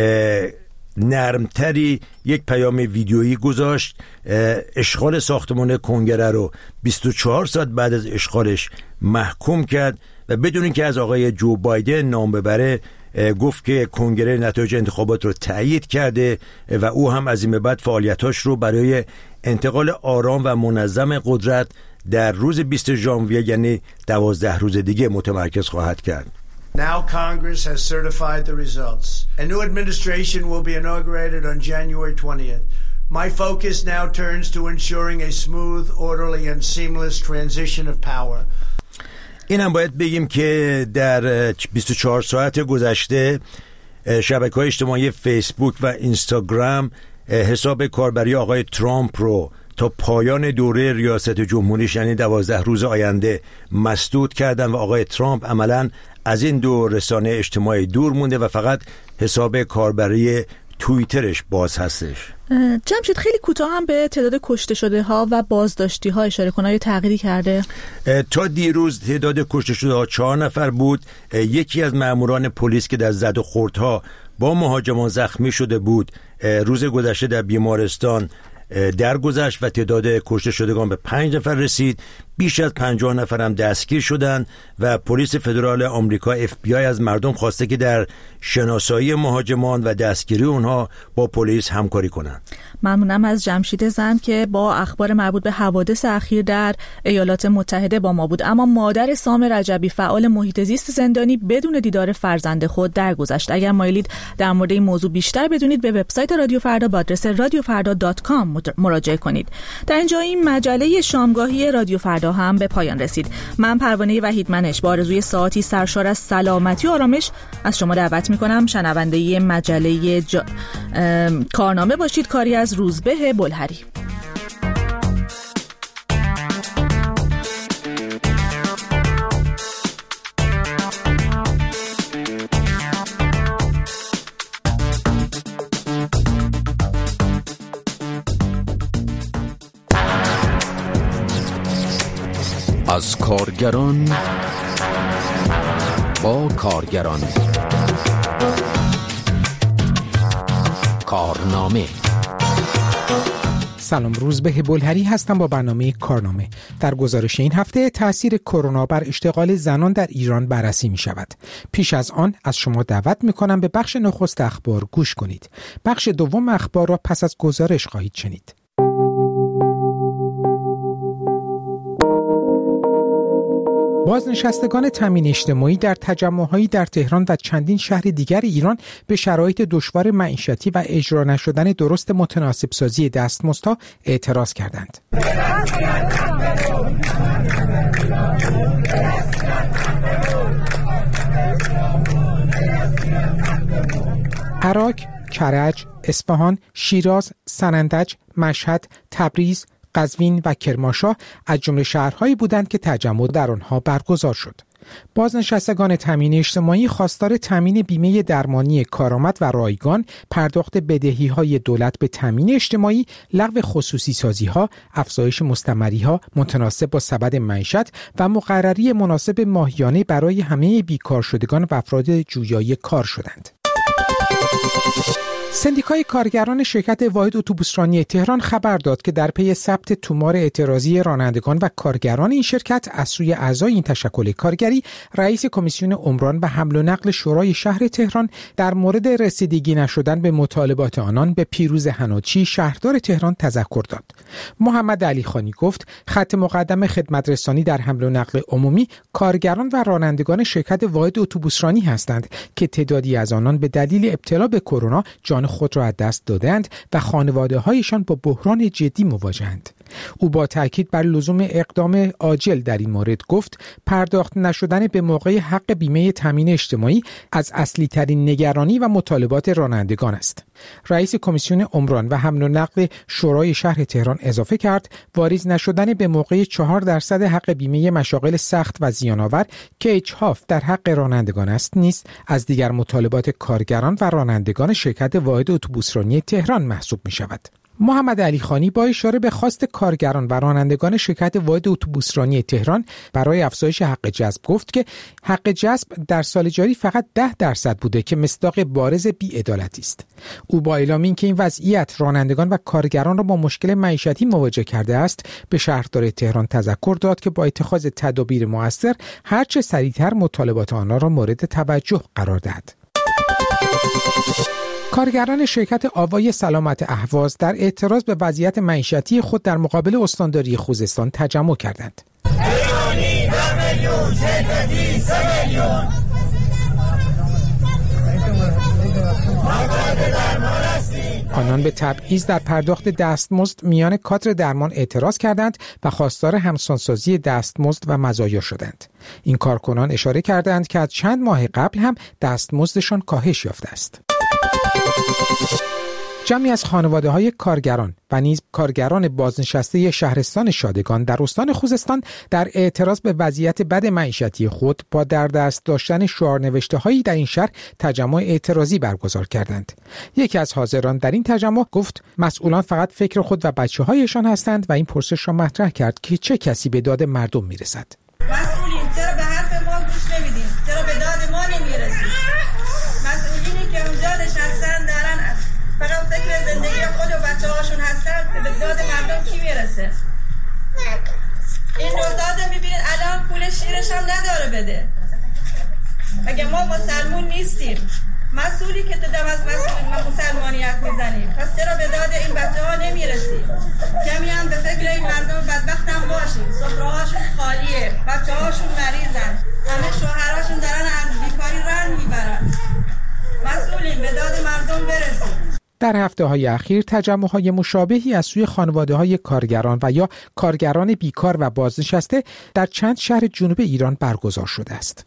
نرمتری یک پیام ویدیویی گذاشت، اشغال ساختمان کنگره رو بیست و چهار ساعت بعد از اشغالش محکوم کرد و بدون اینکه از آقای جو بایدن نام ببره گفت که کنگره نتایج انتخابات رو تایید کرده و او هم از این به بعد فعالیتاش رو برای انتقال آرام و منظم قدرت در روز بیست ژانویه، یعنی دوازده روز دیگه، متمرکز خواهد کرد. Now Congress has certified the results. A new administration will be inaugurated on January twentieth. My focus now turns to ensuring a smooth, orderly and seamless transition of power. این هم باید بگیم که در بیست و چهار ساعت گذشته شبکه‌های اجتماعی فیسبوک و اینستاگرام حساب کاربری آقای ترامپ رو تا پایان دوره ریاست جمهوریش، یعنی دوازده روز آینده، مسدود کردن و آقای ترامپ عملاً از این دو رسانه اجتماعی دور مونده و فقط حساب کاربری توییترش باز هستش. جمشید، خیلی کوتاه هم به تعداد کشته شده ها و بازداشتی ها اشاره کن. آیا تغییری کرده؟ تا دیروز تعداد کشته شده ها چهار نفر بود. یکی از ماموران پلیس که در زد و خوردها با مهاجمان زخمی شده بود روز گذشته در بیمارستان درگذشت و تعداد کشته شدگان به پنج نفر رسید. بیش از پنجاه نفر هم دستگیر شدند و پلیس فدرال آمریکا اف بی آی از مردم خواسته که در شناسایی مهاجمان و دستگیری اونها با پلیس همکاری کنند. ممنونم از جمشید زند که با اخبار مربوط به حوادث اخیر در ایالات متحده با ما بود. اما مادر سام رجبی فعال محیط زیست زندانی بدون دیدار فرزند خود درگذشت. اگر مایلید در مورد این موضوع بیشتر بدونید به وبسایت رادیو فردا با آدرس رادیو فردا دات کام مراجعه کنید. در اینجا این مجله شامگاهی رادیو فردا هم به پایان رسید. من پروانه وحیدمنش با آرزوی ساعتی سرشار از سلامتی و آرامش از شما دعوت میکنم شنونده مجله جا... کارنامه باشید. کاری از روزبه بلهری. از کارگران با کارگران. کارنامه. سلام، روزبه بلهری هستم با برنامه کارنامه. در گزارش این هفته تأثیر کرونا بر اشتغال زنان در ایران بررسی می شود. پیش از آن از شما دعوت می کنم به بخش نخست اخبار گوش کنید. بخش دوم اخبار را پس از گزارش خواهید شنید. بازنشستگان تامین اجتماعی در تجمع‌هایی در تهران و چندین شهر دیگر ایران به شرایط دشوار معیشتی و اجرا نشدن درست متناسب سازی دستمزدها اعتراض کردند. عراق، کرج، اصفهان، شیراز، سنندج، مشهد، تبریز، قزوین و کرمانشاه از جمله شهرهایی بودند که تجمع در آنها برگزار شد. بازنشستگان تامین اجتماعی خواستار تامین بیمه درمانی کارآمد و رایگان، پرداخت بدهی‌های دولت به تامین اجتماعی، لغو خصوصی سازی‌ها، افزایش مستمری‌ها متناسب با سبد معیشت و مقرری مناسب ماهیانه برای همه بیکار شدگان و افراد جویای کار شدند. سندیکای کارگران شرکت واحد اتوبوسرانی تهران خبر داد که در پی ثبت تومار اعتراضی رانندگان و کارگران این شرکت از سوی اعضای این تشکل کارگری، رئیس کمیسیون عمران و حمل و نقل شورای شهر تهران در مورد رسیدگی نشدن به مطالبات آنان به پیروز حناچی شهردار تهران تذکر داد. محمد علی خانی گفت خط مقدم خدمت رسانی در حمل و نقل عمومی کارگران و رانندگان شرکت واحد اتوبوسرانی هستند که تعدادی از آنان به دلیل ابتلا به کرونا جان خود را از دست دادند و خانواده‌هایشان با بحران جدی مواجهند. او با تاکید بر لزوم اقدام عاجل در این مورد گفت پرداخت نشدن به موقع حق بیمه تامین اجتماعی از اصلی ترین نگرانی و مطالبات رانندگان است. رئیس کمیسیون عمران و حمل و نقل شورای شهر تهران اضافه کرد واریز نشدن به موقع چهار درصد حق بیمه مشاغل سخت و زیان‌آور که اجحاف در حق رانندگان است نیست از دیگر مطالبات کارگران و رانندگان شرکت واحد اتوبوسرانی تهران محسوب می شود. محمد علی خانی با اشاره به خواست کارگران و رانندگان شرکت واحد اتوبوسرانی تهران برای افزایش حق جذب گفت که حق جذب در سال جاری فقط ده درصد بوده که مصداق بارز بی‌عدالتی است. او با اعلام اینکه این وضعیت رانندگان و کارگران را با مشکل معیشتی مواجه کرده است، به شهردار تهران تذکر داد که با اتخاذ تدابیر مؤثر هرچه سریعتر مطالبات آنها را مورد توجه قرار دهد. کارگران شرکت آوای سلامت اهواز در اعتراض به وضعیت معیشتی خود در مقابل استانداری خوزستان تجمع کردند. آنان به تبعیض در پرداخت دستمزد میان کادر درمان اعتراض کردند و خواستار همسانسازی دستمزد و مزایا شدند. این کارکنان اشاره کردند که از چند ماه قبل هم دستمزدشان کاهش یافته است. جمعی از خانواده‌های کارگران و نیز کارگران بازنشسته شهرستان شادگان در استان خوزستان در اعتراض به وضعیت بد معیشتی خود با در دست داشتن شعارنوشته‌هایی در این شهر تجمع اعتراضی برگزار کردند. یکی از حاضران در این تجمع گفت مسئولان فقط فکر خود و بچه‌هایشان هستند و این پرسش را مطرح کرد که چه کسی به داد مردم میرسد. مسئولین چرا به حرف ما گوش نمیدین؟ چرا به داد ما نمیرسید؟ مسئولینی که اونجا نشستن دارن فقط فکر زندگی خود و بچه هاشون هستن که به داد مردم کی میرسه؟ این نوزاد میبینید الان پول شیرش هم نداره بده. مگه ما مسلمون نیستیم؟ مسئولی که تو دم از مسئول مسلمانیت میزنی، پس چرا به داد این بچه ها نمیرسی؟ کمی هم به فکر این مردم بدبخت هم باشی. سفره‌هاشون خالیه، بچه هاشون مریضن، همه شوهراشون دارن از بیکاری رنج میبرن. مسئولین به داد مردم برسید. در هفته‌های اخیر تجمع‌های مشابهی از سوی خانواده‌های کارگران و یا کارگران بیکار و بازنشسته در چند شهر جنوب ایران برگزار شده است.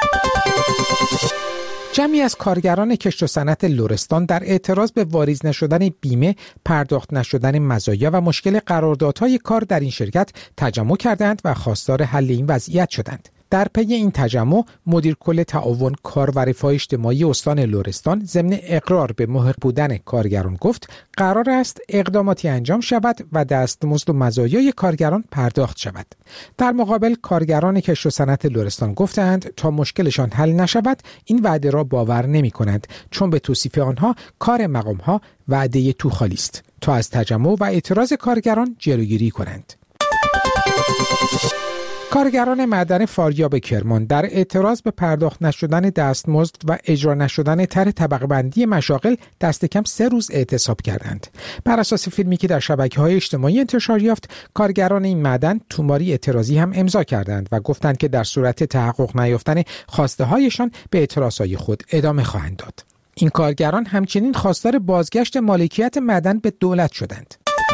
جمعی از کارگران کشت و صنعت لرستان در اعتراض به واریز نشدن بیمه، پرداخت نشدن مزایا و مشکل قراردادهای کار در این شرکت تجمع کردند و خواستار حل این وضعیت شدند. در پی این تجمع مدیر کل تعاون کار و رفاه اجتماعی استان لرستان ضمن اقرار به محق بودن کارگران گفت قرار است اقداماتی انجام شود و دستمزد و مزایای کارگران پرداخت شود. در مقابل کارگران کشت و صنعت لرستان گفتند تا مشکلشان حل نشود این وعده را باور نمی کنند، چون به توصیف آنها کار مقامها وعده تو خالی است تا از تجمع و اعتراض کارگران جلوگیری کنند. کارگران معدن فاریاب کرمان در اعتراض به پرداخت نشدن دستمزد و اجرا نشدن طرح طبقه بندی مشاغل دست کم سه روز اعتصاب کردند. بر اساس فیلمی که در شبکه‌های اجتماعی انتشار یافت، کارگران این معدن توماری اعتراضی هم امضا کردند و گفتند که در صورت تحقق نیافتن خواسته‌هایشان به اعتراضهای خود ادامه خواهند داد. این کارگران همچنین خواستار بازگشت مالکیت معدن به دولت شدند.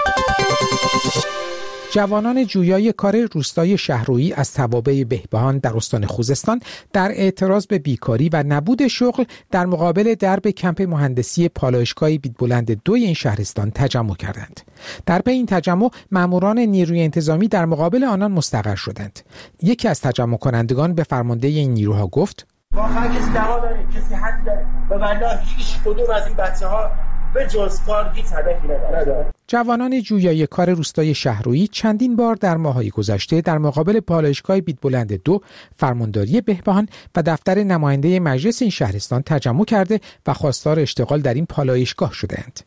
جوانان جویای کار روستای شهرویی از توابع بهبهان در استان خوزستان در اعتراض به بیکاری و نبود شغل در مقابل درب کمپ مهندسی پالایشگاه بیدبلند دوی این شهرستان تجمع کردند. در پی این تجمع ماموران نیروی انتظامی در مقابل آنان مستقر شدند. یکی از تجمع کنندگان به فرمانده این نیروها گفت: واقعا کسی دعوا داره، کسی حق داره و والله هیچ کدوم از این بچه‌ها به جز کار هیچ هدفی نداره. جوانان جویای کار روستای شهرویی چندین بار در ماه‌های گذشته در مقابل پالایشگاه بیدبلند دو، فرمانداری بهبهان و دفتر نماینده مجلس این شهرستان تجمع کرده و خواستار اشتغال در این پالایشگاه شدند.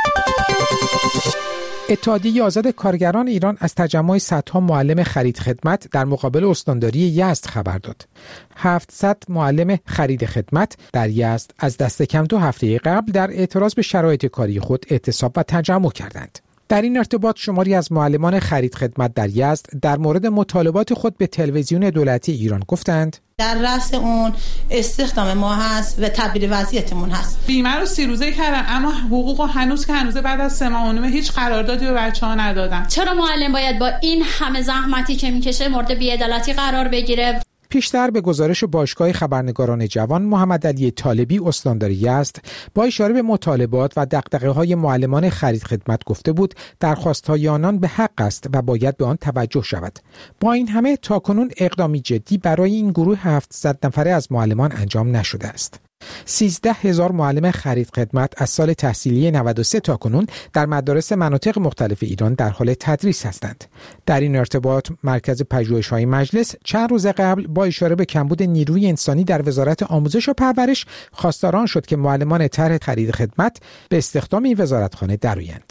اتحادیه آزاد کارگران ایران از تجمع صدها معلم خرید خدمت در مقابل استانداری یزد خبر داد. هفتصد معلم خرید خدمت در یزد از دست کم دو هفته قبل در اعتراض به شرایط کاری خود اعتصاب و تجمع کردند. در این ارتباط شماری از معلمان خرید خدمت در یزد در مورد مطالبات خود به تلویزیون دولتی ایران گفتند: در رأس اون استخدام ما هست و تبدیل وضعیتمون هست. بیمه رو سی روزه کردن اما حقوق هنوز که هنوز بعد از سه ماه و نیمه هیچ قراردادی به بچه‌ها ندادن. چرا معلم باید با این همه زحمتی که میکشه مورد بی‌عدالتی قرار بگیره؟ پیشتر به گزارش باشگاه خبرنگاران جوان محمد علی طالبی استاندار یزد با اشاره به مطالبات و دغدغه‌های معلمان خرید خدمت گفته بود درخواست‌های آنان به حق است و باید به آن توجه شود. با این همه تاکنون اقدامی جدی برای این گروه هفتصد نفره از معلمان انجام نشده است. سیزده هزار معلم خرید خدمت از سال تحصیلی نود و سه تا کنون در مدارس مناطق مختلف ایران در حال تدریس هستند. در این ارتباط مرکز پژوهش‌های مجلس چند روز قبل با اشاره به کمبود نیروی انسانی در وزارت آموزش و پرورش خواستار آن شد که معلمان طرح خرید خدمت به استخدام این وزارتخانه درآیند.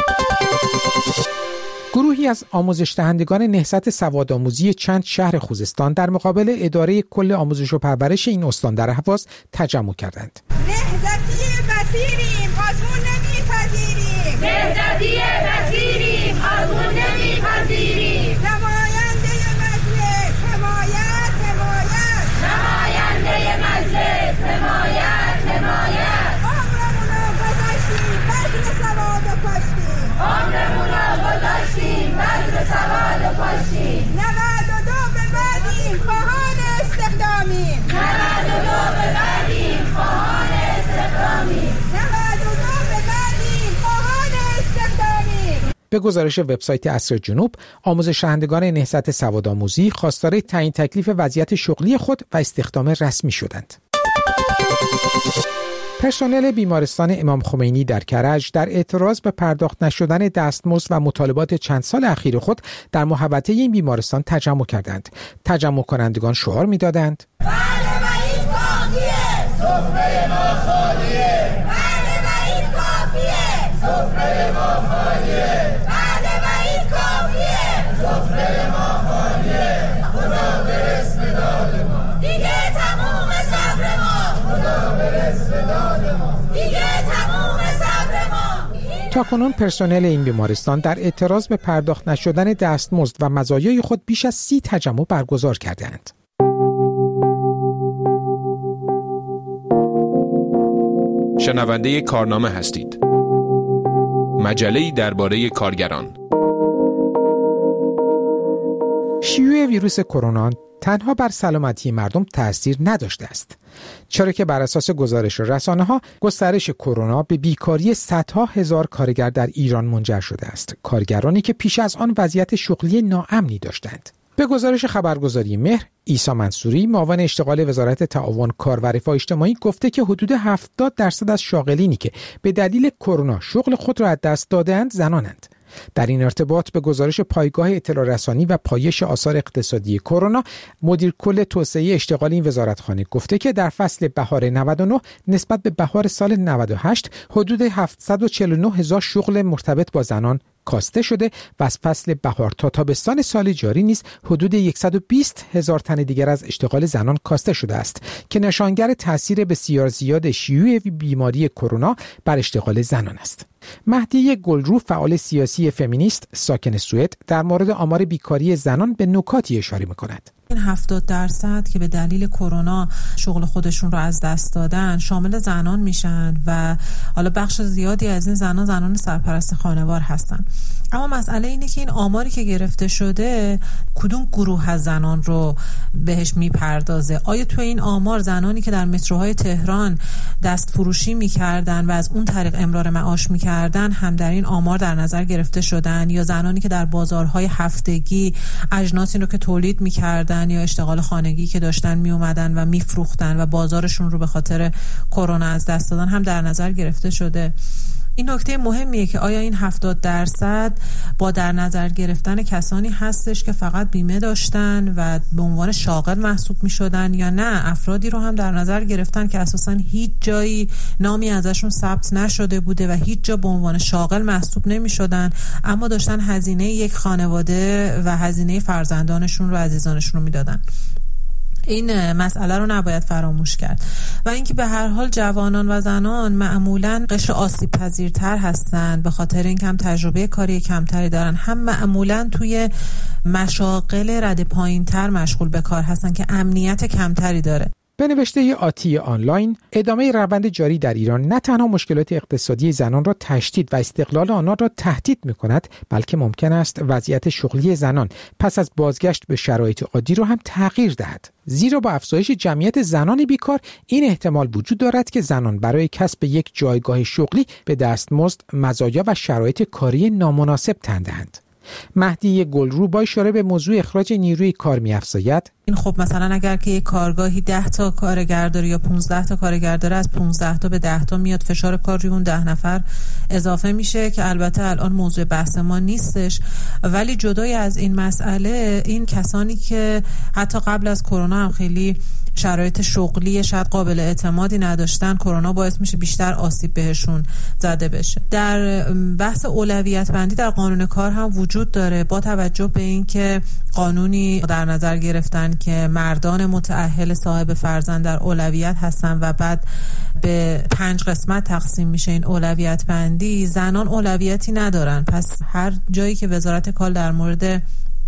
گروهی از آموزش دهندگان نهضت سوادآموزی چند شهر خوزستان در مقابل اداره کل آموزش و پرورش این استان در اهواز تجمع کردند. نهضتی وزیریم، آزمون نمیپذیریم. نهضتی وزیریم، آزمون نمیپذیریم. نماینده مجلس، حمایت، حمایت. نماینده مجلس، حمایت، حمایت. عمرمونو گذاشتیم، بذر سواد و کاشتیم. عمرمونو گذاشتیم، بذر سواد و کاشتیم. نود و دو به بعدیم، خواهان استخدامیم. نود و دو به بعدیم، خواهان استخدامیم. نود و دو به بعدیم، خواهان استخدامیم. به گزارش وبسایت عصر جنوب، آموزش دهندگان نهضت سوادآموزی خواستار تعیین تکلیف وضعیت شغلی خود و استخدام رسمی شدند. پرسنل بیمارستان امام خمینی در کرج در اعتراض به پرداخت نشدن دستمزد و مطالبات چند سال اخیر خود در محوطه این بیمارستان تجمع کردند. تجمع کنندگان شعار می‌دادند: بله و این کافیه، سفره ما خالیه. بله و این کافیه، سفره ما خالیه. بله و این کافیه، سفره ما خالیه. خدا برس به داد ما، دیگه تموم صبر ما. خدا برس به داد تاکنون پرسنل این بیمارستان در اعتراض به پرداخت نشدن دستمزد و مزایای خود بیش از سی تجمع برگزار کردند. شنونده کارنامه هستید. مجله‌ای درباره کارگران. شیوع ویروس کرونا تنها بر سلامتی مردم تأثیر نداشته است، چرا که بر اساس گزارش رسانه‌ها گسترش کرونا به بیکاری صدها هزار کارگر در ایران منجر شده است، کارگرانی که پیش از آن وضعیت شغلی ناامنی داشتند. به گزارش خبرگزاری مهر، عیسی منصوری معاون اشتغال وزارت تعاون کار و رفاه اجتماعی گفته که حدود هفتاد درصد از شاغلینی که به دلیل کرونا شغل خود را از دست داده‌اند زنانند. در این ارتباط به گزارش پایگاه اطلاع رسانی و پایش آثار اقتصادی کرونا، مدیر کل توسعه اشتغال این وزارتخانه گفته که در فصل بهار نود و نه نسبت به بهار سال نود و هشت حدود هفتصد و چهل و نه هزار شغل مرتبط با زنان کاسته شده و از فصل بهار تا تابستان سال جاری نیز حدود صد و بیست هزار تن دیگر از اشتغال زنان کاسته شده است که نشانگر تاثیر بسیار زیاد شیوع بیماری کرونا بر اشتغال زنان است. مهدی گلرو، فعال سیاسی فمینیست ساکن سوئد، در مورد آمار بیکاری زنان به نکاتی اشاره می‌کند. این هفتاد درصد که به دلیل کرونا شغل خودشون رو از دست دادن شامل زنان میشن و حالا بخش زیادی از این زنان زنان سرپرست خانوار هستن. اما مسئله اینه که این آماری که گرفته شده کدوم گروه از زنان رو بهش میپردازه؟ آیا تو این آمار زنانی که در متروهای تهران دست فروشی میکردن و از اون طریق امرار معاش میکردن هم در این آمار در نظر گرفته شدن، یا زنانی که در بازارهای هفتگی اجناسی رو که تولید میکردن یا اشتغال خانگی که داشتن می اومدن و میفروختن و بازارشون رو به خاطر کرونا از دست دادن هم در نظر گرفته شده؟ این نکته مهمیه که آیا این هفتاد درصد با در نظر گرفتن کسانی هستش که فقط بیمه داشتن و به عنوان شاغل محسوب می شدن، یا نه افرادی رو هم در نظر گرفتن که اساساً هیچ جایی نامی ازشون ثبت نشده بوده و هیچ جا به عنوان شاغل محسوب نمی شدن، اما داشتن هزینه یک خانواده و هزینه فرزندانشون رو عزیزانشون رو می دادن. این مسئله رو نباید فراموش کرد. و اینکه به هر حال جوانان و زنان معمولاً قشر آسیب پذیرتر هستن به خاطر اینکه هم تجربه کاری کمتری دارن، هم معمولاً توی مشاغل رده پایین‌تر مشغول به کار هستن که امنیت کمتری داره. به نوشته آتی آنلاین، ادامه روند جاری در ایران نه تنها مشکلات اقتصادی زنان را تشدید و استقلال آنها را تهدید می‌کند، بلکه ممکن است وضعیت شغلی زنان پس از بازگشت به شرایط عادی را هم تغییر دهد. زیرا با افزایش جمعیت زنان بیکار این احتمال وجود دارد که زنان برای کسب یک جایگاه شغلی به دستمزد، مزایا و شرایط کاری نامناسب تن دهند. مهدی گلرو با اشاره به موضوع اخراج نیروی کار می‌افزاید: این خب مثلا اگر که یک کارگاهی ده تا کارگر داره یا پانزده تا کارگر داره، از پانزده تا به ده تا میاد فشار کار روی اون ده نفر اضافه میشه که البته الان موضوع بحث ما نیستش. ولی جدای از این مسئله، این کسانی که حتی قبل از کرونا هم خیلی شرایط شغلی شاید قابل اعتمادی نداشتن، کرونا باعث میشه بیشتر آسیب بهشون زده بشه. در بحث اولویت بندی در قانون کار هم وجود داره، با توجه به اینکه قانونی در نظر گرفتن که مردان متأهل صاحب فرزند در اولویت هستن و بعد به پنج قسمت تقسیم میشه این اولویت بندی، زنان اولویتی ندارن. پس هر جایی که وزارت کار در مورد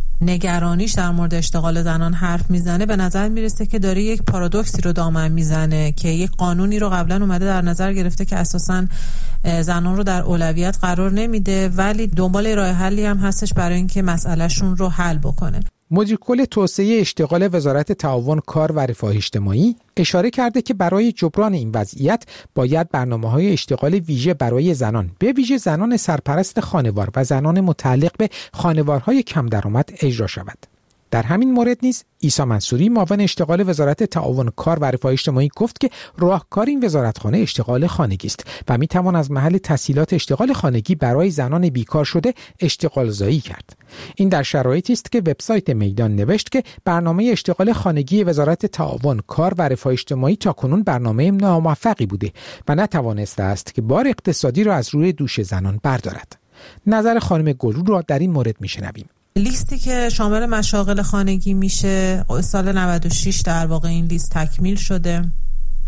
نگرانیش در مورد اشتغال زنان حرف میزنه، به نظر میرسه که داره یک پارادوکسی رو دامن میزنه که یک قانونی رو قبلا اومده در نظر گرفته که اساساً زنان رو در اولویت قرار نمیده، ولی دنبال راه حلی هم هستش برای اینکه مسئلهشون رو حل بکنه. مدیر کل توسعه اشتغال وزارت تعاون کار و رفاه اجتماعی اشاره کرده که برای جبران این وضعیت باید برنامه‌های اشتغال ویژه برای زنان، به ویژه زنان سرپرست خانوار و زنان متعلق به خانوارهای کم درآمد اجرا شود. در همین مورد نیز عیسی منصوری معاون اشتغال وزارت تعاون کار و رفاه اجتماعی گفت که راهکار این وزارتخانه اشتغال خانگی است و میتوان از محل تسهیلات اشتغال خانگی برای زنان بیکار شده اشتغال زایی کرد. این در شرایطی است که وبسایت میدان نوشت که برنامه اشتغال خانگی وزارت تعاون کار و رفاه اجتماعی تاکنون برنامه ناموفقی بوده و نتوانسته است که بار اقتصادی را از روی دوش زنان بردارد. نظر خانم گلرو را در این مورد میشنویم. لیستی که شامل مشاغل خانگی میشه سال نود و شش در واقع این لیست تکمیل شده.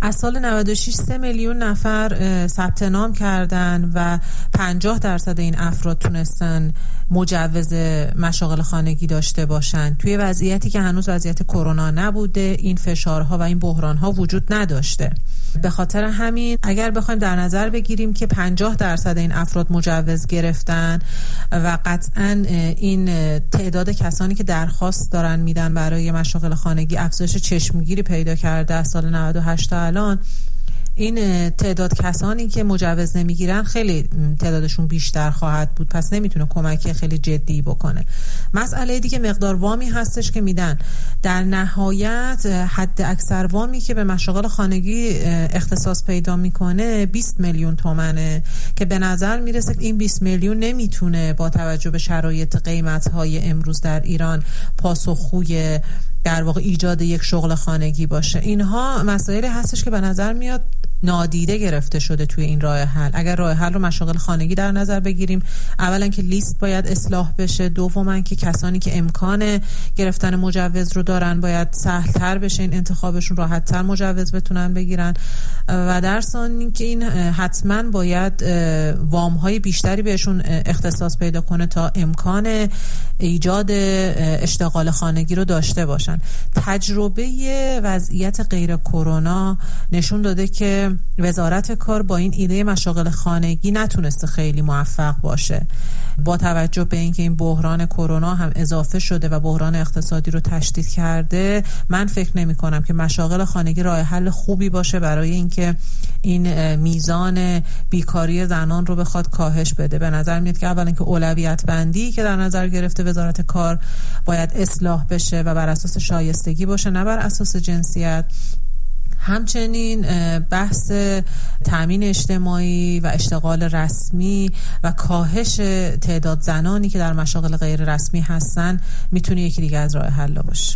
از سال نود و شش سه میلیون نفر ثبت نام کردن و پنجاه درصد این افراد تونستن مجوز مشاغل خانگی داشته باشن. توی وضعیتی که هنوز وضعیت کرونا نبوده، این فشارها و این بحرانها وجود نداشته. به خاطر همین اگر بخوایم در نظر بگیریم که پنجاه درصد این افراد مجوز گرفتن و قطعاً این تعداد کسانی که درخواست دارن میدن برای مشاغل خانگی افزایش چشمگیری پیدا کرده از سال نود و هشت تا الان، این تعداد کسانی که مجوز نمیگیرن خیلی تعدادشون بیشتر خواهد بود، پس نمیتونه کمکی خیلی جدی بکنه. مسئله دیگه مقدار وامی هستش که میدن. در نهایت حد اکثر وامی که به مشاغل خانگی اختصاص پیدا میکنه بیست میلیون تومنه که به نظر میرسه این بیست میلیون نمیتونه با توجه به شرایط قیمت‌های امروز در ایران پاسخگوی در واقع ایجاد یک شغل خانگی باشه. اینها مسائلی هستش که به نظر میاد نادیده گرفته شده توی این راه حل. اگر راه حل رو مشاغل خانگی در نظر بگیریم، اولا که لیست باید اصلاح بشه، دوما که کسانی که امکان گرفتن مجوز رو دارن باید سهل‌تر بشه، این انتخابشون راحت‌تر مجوز بتونن بگیرن، و در ثانی که این حتما باید وام‌های بیشتری بهشون اختصاص پیدا کنه تا امکان ایجاد اشتغال خانگی رو داشته باشن. تجربه وضعیت غیر کرونا نشون داده که وزارت کار با این ایده مشاغل خانگی نتونسته خیلی موفق باشه. با توجه به اینکه این بحران کرونا هم اضافه شده و بحران اقتصادی رو تشدید کرده، من فکر نمی کنم که مشاغل خانگی راه حل خوبی باشه برای اینکه این میزان بیکاری زنان رو بخواد کاهش بده. به نظر میاد که اولا که اولویت بندی که در نظر گرفته وزارت کار باید اصلاح بشه و بر اساس شایستگی باشه، نه بر اساس جنسیت. همچنین بحث تامین اجتماعی و اشتغال رسمی و کاهش تعداد زنانی که در مشاغل غیر رسمی هستن میتونه یکی دیگه از راه حل باشه.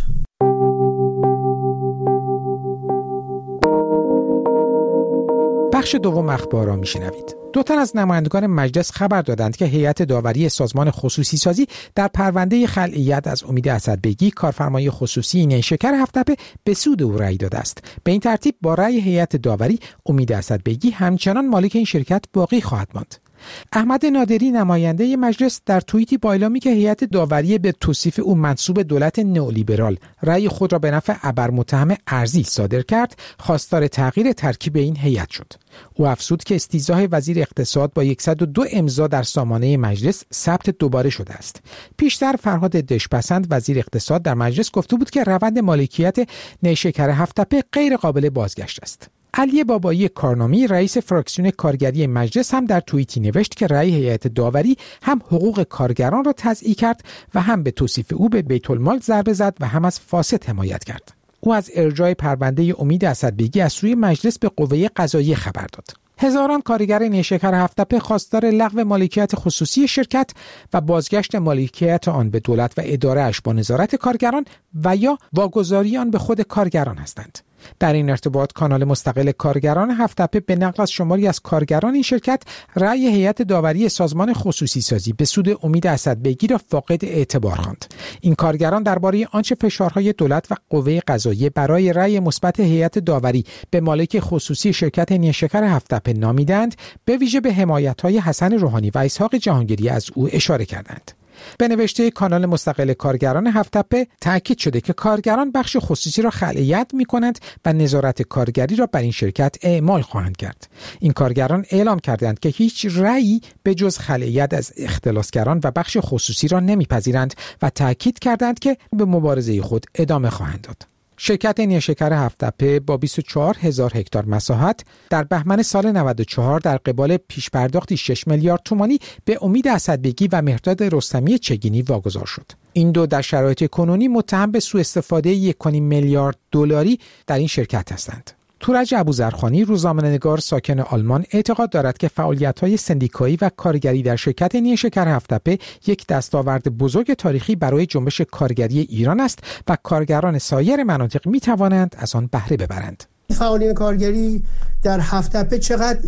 بخش دوم اخبار را میشنوید. دو تن از نمایندگان مجلس خبر دادند که هیئت داوری سازمان خصوصی سازی در پرونده خلعیت از امید اسدبگی کارفرمای خصوصی نیشکر هفت‌تپه به سود او رأی داده است. به این ترتیب با رأی هیئت داوری امید اسدبگی همچنان مالک این شرکت باقی خواهد ماند. احمد نادری نماینده مجلس در توییتی با اعلامی که هیئت داوری به توصیف او منسوب دولت نئولیبرال رأی خود را به نفع ابرمتهم ارضی صادر کرد، خواستار تغییر ترکیب این هیئت شد. او افزود که استیضاح وزیر اقتصاد با صد و دو امضا در سامانه مجلس ثبت دوباره شده است. پیشتر فرهاد دشپسند وزیر اقتصاد در مجلس گفته بود که روند مالکیت نیشکر هفت‌تپه غیر قابل بازگشت است. علی بابایی کارنامی رئیس فراکسیون کارگری مجلس هم در توییتی نوشت که رأی هیئت داوری هم حقوق کارگران را تضییع کرد و هم به توصیف او به بیت المال ضربه زد و هم از فاسد حمایت کرد. او از ارجاع پرونده امید اسدبگی از سوی مجلس به قوه قضاییه خبر داد. هزاران کارگر نیشکر هفت‌تپه خواستار لغو مالکیت خصوصی شرکت و بازگشت مالکیت آن به دولت و اداره‌اش با نظارت کارگران و یا واگذاری آن به خود کارگران هستند. در این ارتباط کانال مستقل کارگران هفت‌تپه به نقل از شماری از کارگران این شرکت رأی هیئت داوری سازمان خصوصی سازی به سود امید اسدبگی را فاقد اعتبار خواند. این کارگران درباره آنچه فشارهای دولت و قوه قضاییه برای رأی مثبت هیئت داوری به مالک خصوصی شرکت نیشکر هفت‌تپه نامیدند، به ویژه به حمایت‌های حسن روحانی و اسحاق جهانگیری از او اشاره کردند. به نوشته کانال مستقل کارگران هفت‌تپه تأکید شده که کارگران بخش خصوصی را خلعیت می‌کنند و نظارت کارگری را بر این شرکت اعمال خواهند کرد. این کارگران اعلام کردند که هیچ رأیی به جز خلعیت از اختلاسگران و بخش خصوصی را نمی‌پذیرند و تأکید کردند که به مبارزه خود ادامه خواهند داد. شرکت نیشکر هفت‌تپه با بیست و چهار هزار هکتار مساحت در بهمن سال نود و چهار در قبال پیش پرداختی شش میلیارد تومانی به امید اسدبگی و مهرداد رستمی چگینی واگذار شد. این دو در شرایط کنونی متهم به سوء استفاده یک و نیم میلیارد دلاری در این شرکت هستند. تورج ابوذرخانی روزنامه‌نگار ساکن آلمان اعتقاد دارد که فعالیت‌های سندیکایی و کارگری در شرکت نیشکر هفت‌تپه یک دستاورد بزرگ تاریخی برای جنبش کارگری ایران است و کارگران سایر مناطق می‌توانند از آن بهره ببرند. فعالین کارگری در هفت‌تپه چقدر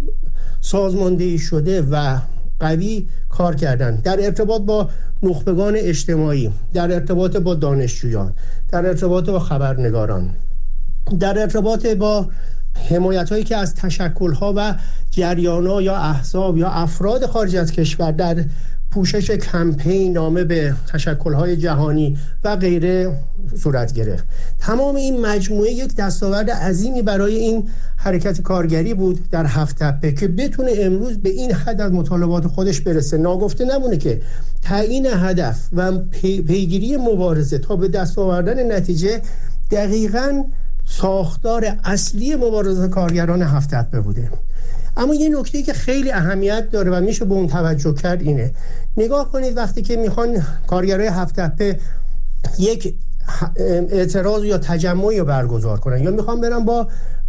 سازماندهی شده و قوی کار کردند در ارتباط با نخبگان اجتماعی، در ارتباط با دانشجویان، در ارتباط با خبرنگاران، در ارتباط با حمایت هایی که از تشکل ها و جریان ها یا احزاب یا افراد خارج از کشور در پوشش کمپین نامه به تشکل های جهانی و غیره صورت گرفت. تمام این مجموعه یک دستاورد عظیمی برای این حرکت کارگری بود در هفت تپه که بتونه امروز به این حد از مطالبات خودش برسه. ناگفته نمونه که تعیین هدف و پی، پیگیری مبارزه تا به دست آوردن نتیجه دقیقاً ساختار اصلی مبارزه کارگران هفت تپه بوده. اما یه نکته‌ای که خیلی اهمیت داره و میشه به اون توجه کرد اینه، نگاه کنید وقتی که میخوان کارگرای هفت تپه یک اعتراض یا تجمعی رو برگزار کنن یا میخوان برن با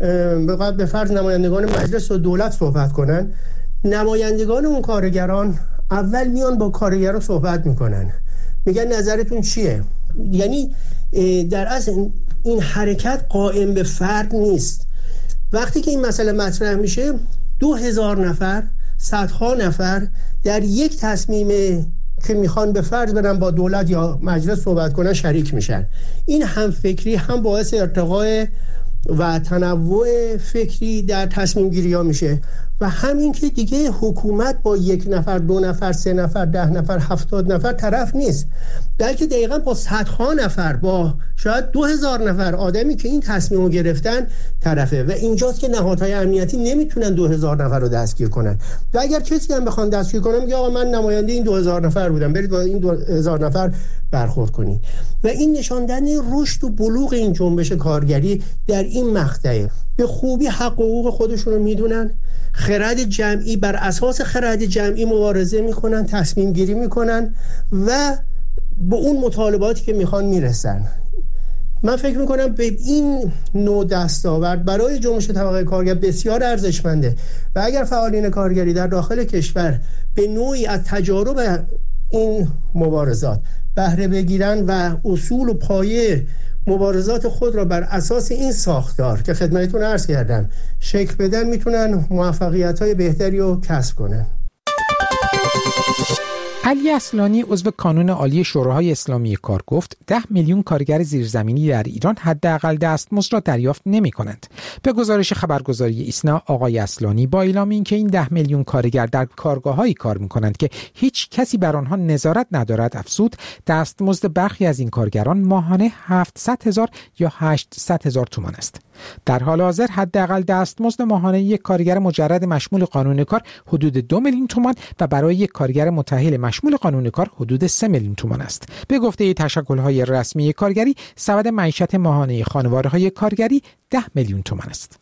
به فرض نمایندگان مجلس و دولت صحبت کنن، نمایندگان اون کارگران اول میان با کارگران صحبت میکنن، میگن نظرتون چیه؟ یعنی در اصل این حرکت قائم به فرد نیست. وقتی که این مسئله مطرح میشه دو هزار نفر، صدها نفر در یک تصمیم که میخوان به فرض برن با دولت یا مجلس صحبت کنن شریک میشن. این هم فکری هم باعث ارتقاء و تنوع فکری در تصمیم گیری ها میشه و همین که دیگه حکومت با یک نفر، دو نفر، سه نفر، ده نفر، هفتاد نفر طرف نیست، بلکه دقیقا با صدها نفر، با شاید دو هزار نفر آدمی که این تصمیم رو گرفتن طرفه و اینجاست که نهادهای امنیتی نمیتونن دو هزار نفر رو دستگیر کنن و اگر کسی هم بخوان دستگیر کنن میگه آقا من نماینده این دو هزار نفر بودم، برید با این دو هزار نفر برخورد کنید. و این نشاندن رشد و بلوغ این جنبش کارگری در این مقطعه. به خوبی حق و حقوق خودشون رو میدونن، خرد جمعی، بر اساس خرد جمعی مبارزه میکنن، تصمیم گیری میکنن و به اون مطالباتی که میخوان میرسن. من فکر میکنم به این نوع دستاورد برای جنبش طبقه کارگر بسیار ارزشمنده و اگر فعالین کارگری در داخل کشور به نوعی از تجارب این مبارزات بهره بگیرن و اصول و پایه مبارزات خود را بر اساس این ساختار که خدمتتون عرض کردم شکل بدن، میتونن موفقیت‌های بهتری رو کسب کنن. علی اصلانی عضو کانون عالی شوراهای اسلامی کار گفت ده میلیون کارگر زیرزمینی در ایران حداقل دستمزد را دریافت نمی کنند. به گزارش خبرگزاری ایسنا آقای اصلانی با اعلام اینکه این ده میلیون کارگر در کارگاه‌هایی کار می کنند که هیچ کسی بر آنها نظارت ندارد افزود دستمزد برخی از این کارگران ماهانه هفتصد هزار یا هشتصد هزار تومان است. در حال حاضر حداقل دستمزد ماهانه یک کارگر مجرد مشمول قانون کار حدود دو میلیون تومان و برای یک کارگر متأهل مشمول قانون کار حدود سه میلیون تومان است. به گفته تشکل‌های رسمی کارگری سبد معیشت ماهانه خانواره‌های کارگری ده میلیون تومان است.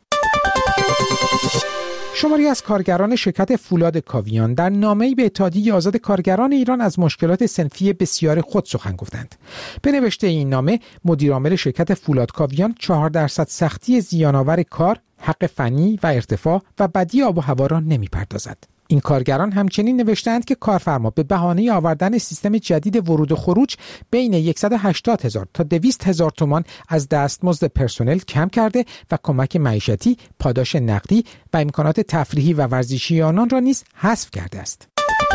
شماری از کارگران شرکت فولاد کاویان در نامه‌ای به اتحادیه آزاد کارگران ایران از مشکلات صنفی بسیار خود سخن گفتند. به نوشته این نامه مدیر عامل شرکت فولاد کاویان چهار درصد سختی زیان‌آور کار، حق فنی و ارتفاع و بدی آب و هوا را نمی‌پردازد. این کارگران همچنین نوشتند که کارفرما به بهانه آوردن سیستم جدید ورود و خروج بین صد و هشتاد هزار تا دویست هزار تومان از دستمزد پرسنل کم کرده و کمک معیشتی، پاداش نقدی و امکانات تفریحی و ورزشی آنان را نیز حذف کرده است.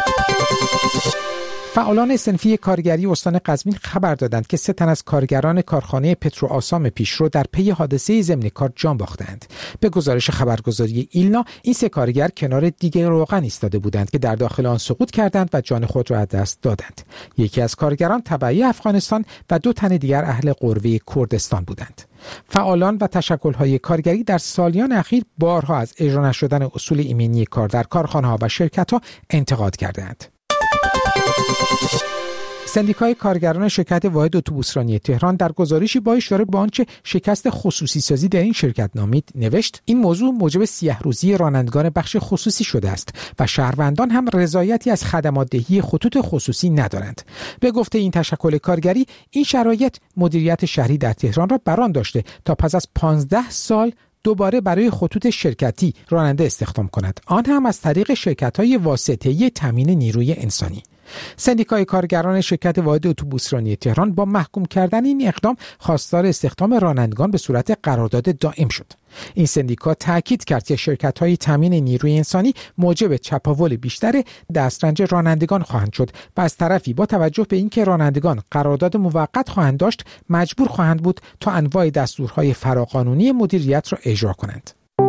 فعالان صنفی کارگری استان قزوین خبر دادند که سه تن از کارگران کارخانه پترو آسام پیشرو در پی حادثه ضمن کار جان باختند. به گزارش خبرگزاری ایلنا این سه کارگر کنار دیگ روغن ایستاده بودند که در داخل آن سقوط کردند و جان خود را از دست دادند. یکی از کارگران تبعی افغانستان و دو تن دیگر اهل قروه کردستان بودند. فعالان و تشکل‌های کارگری در سالیان اخیر بارها از اجرا نشدن اصول ایمنی کار در کارخانه‌ها و شرکت‌ها انتقاد کردند. سندیکای کارگران شرکت واحد اتوبوسرانی تهران در گزارشی با اشاره به آنچه شکست خصوصی سازی در این شرکت نامید نوشت این موضوع موجب سیه روزی رانندگان بخش خصوصی شده است و شهروندان هم رضایتی از خدمات دهی خطوط خصوصی ندارند. به گفته این تشکل کارگری این شرایط مدیریت شهری در تهران را بران داشته تا پس از پانزده سال دوباره برای خطوط شرکتی راننده استخدام کند، آن هم از طریق شرکت‌های واسطه‌ای تامین نیروی انسانی. سندیکای کارگران شرکت واحد اتوبوسرانی تهران با محکوم کردن این اقدام خواستار استخدام رانندگان به صورت قرارداد دائم شد. این سندیکا تاکید کرد که شرکت‌های تامین نیروی انسانی موجب چپاول بیشتر دسترنج رانندگان خواهند شد و از طرفی با توجه به اینکه رانندگان قرارداد موقت خواهند داشت مجبور خواهند بود تا انواع دستورهای فراقانونی مدیریت را اجرا کنند.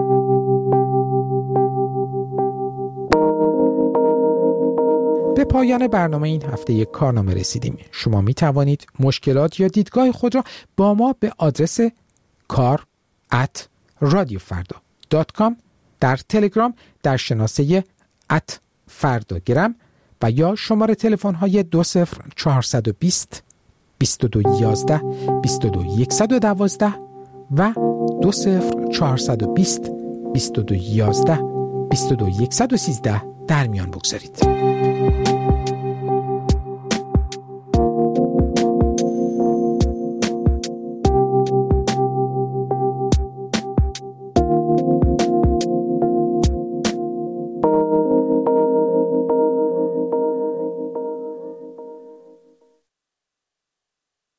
به پایان برنامه این هفته کارنامه رسیدیم. شما می توانید مشکلات یا دیدگاه خود را با ما به آدرس کار ات رادیو فردا دات کام در تلگرام در شناسه ات فرداگرم و یا شماره تلفن های دو صفر چهارصد و بیست بیست و دو یازده بیست و دو صد و دوازده و دو صفر چهارصد و بیست بیست و دو یازده بیست و دو صد و سیزده در میان بگذارید.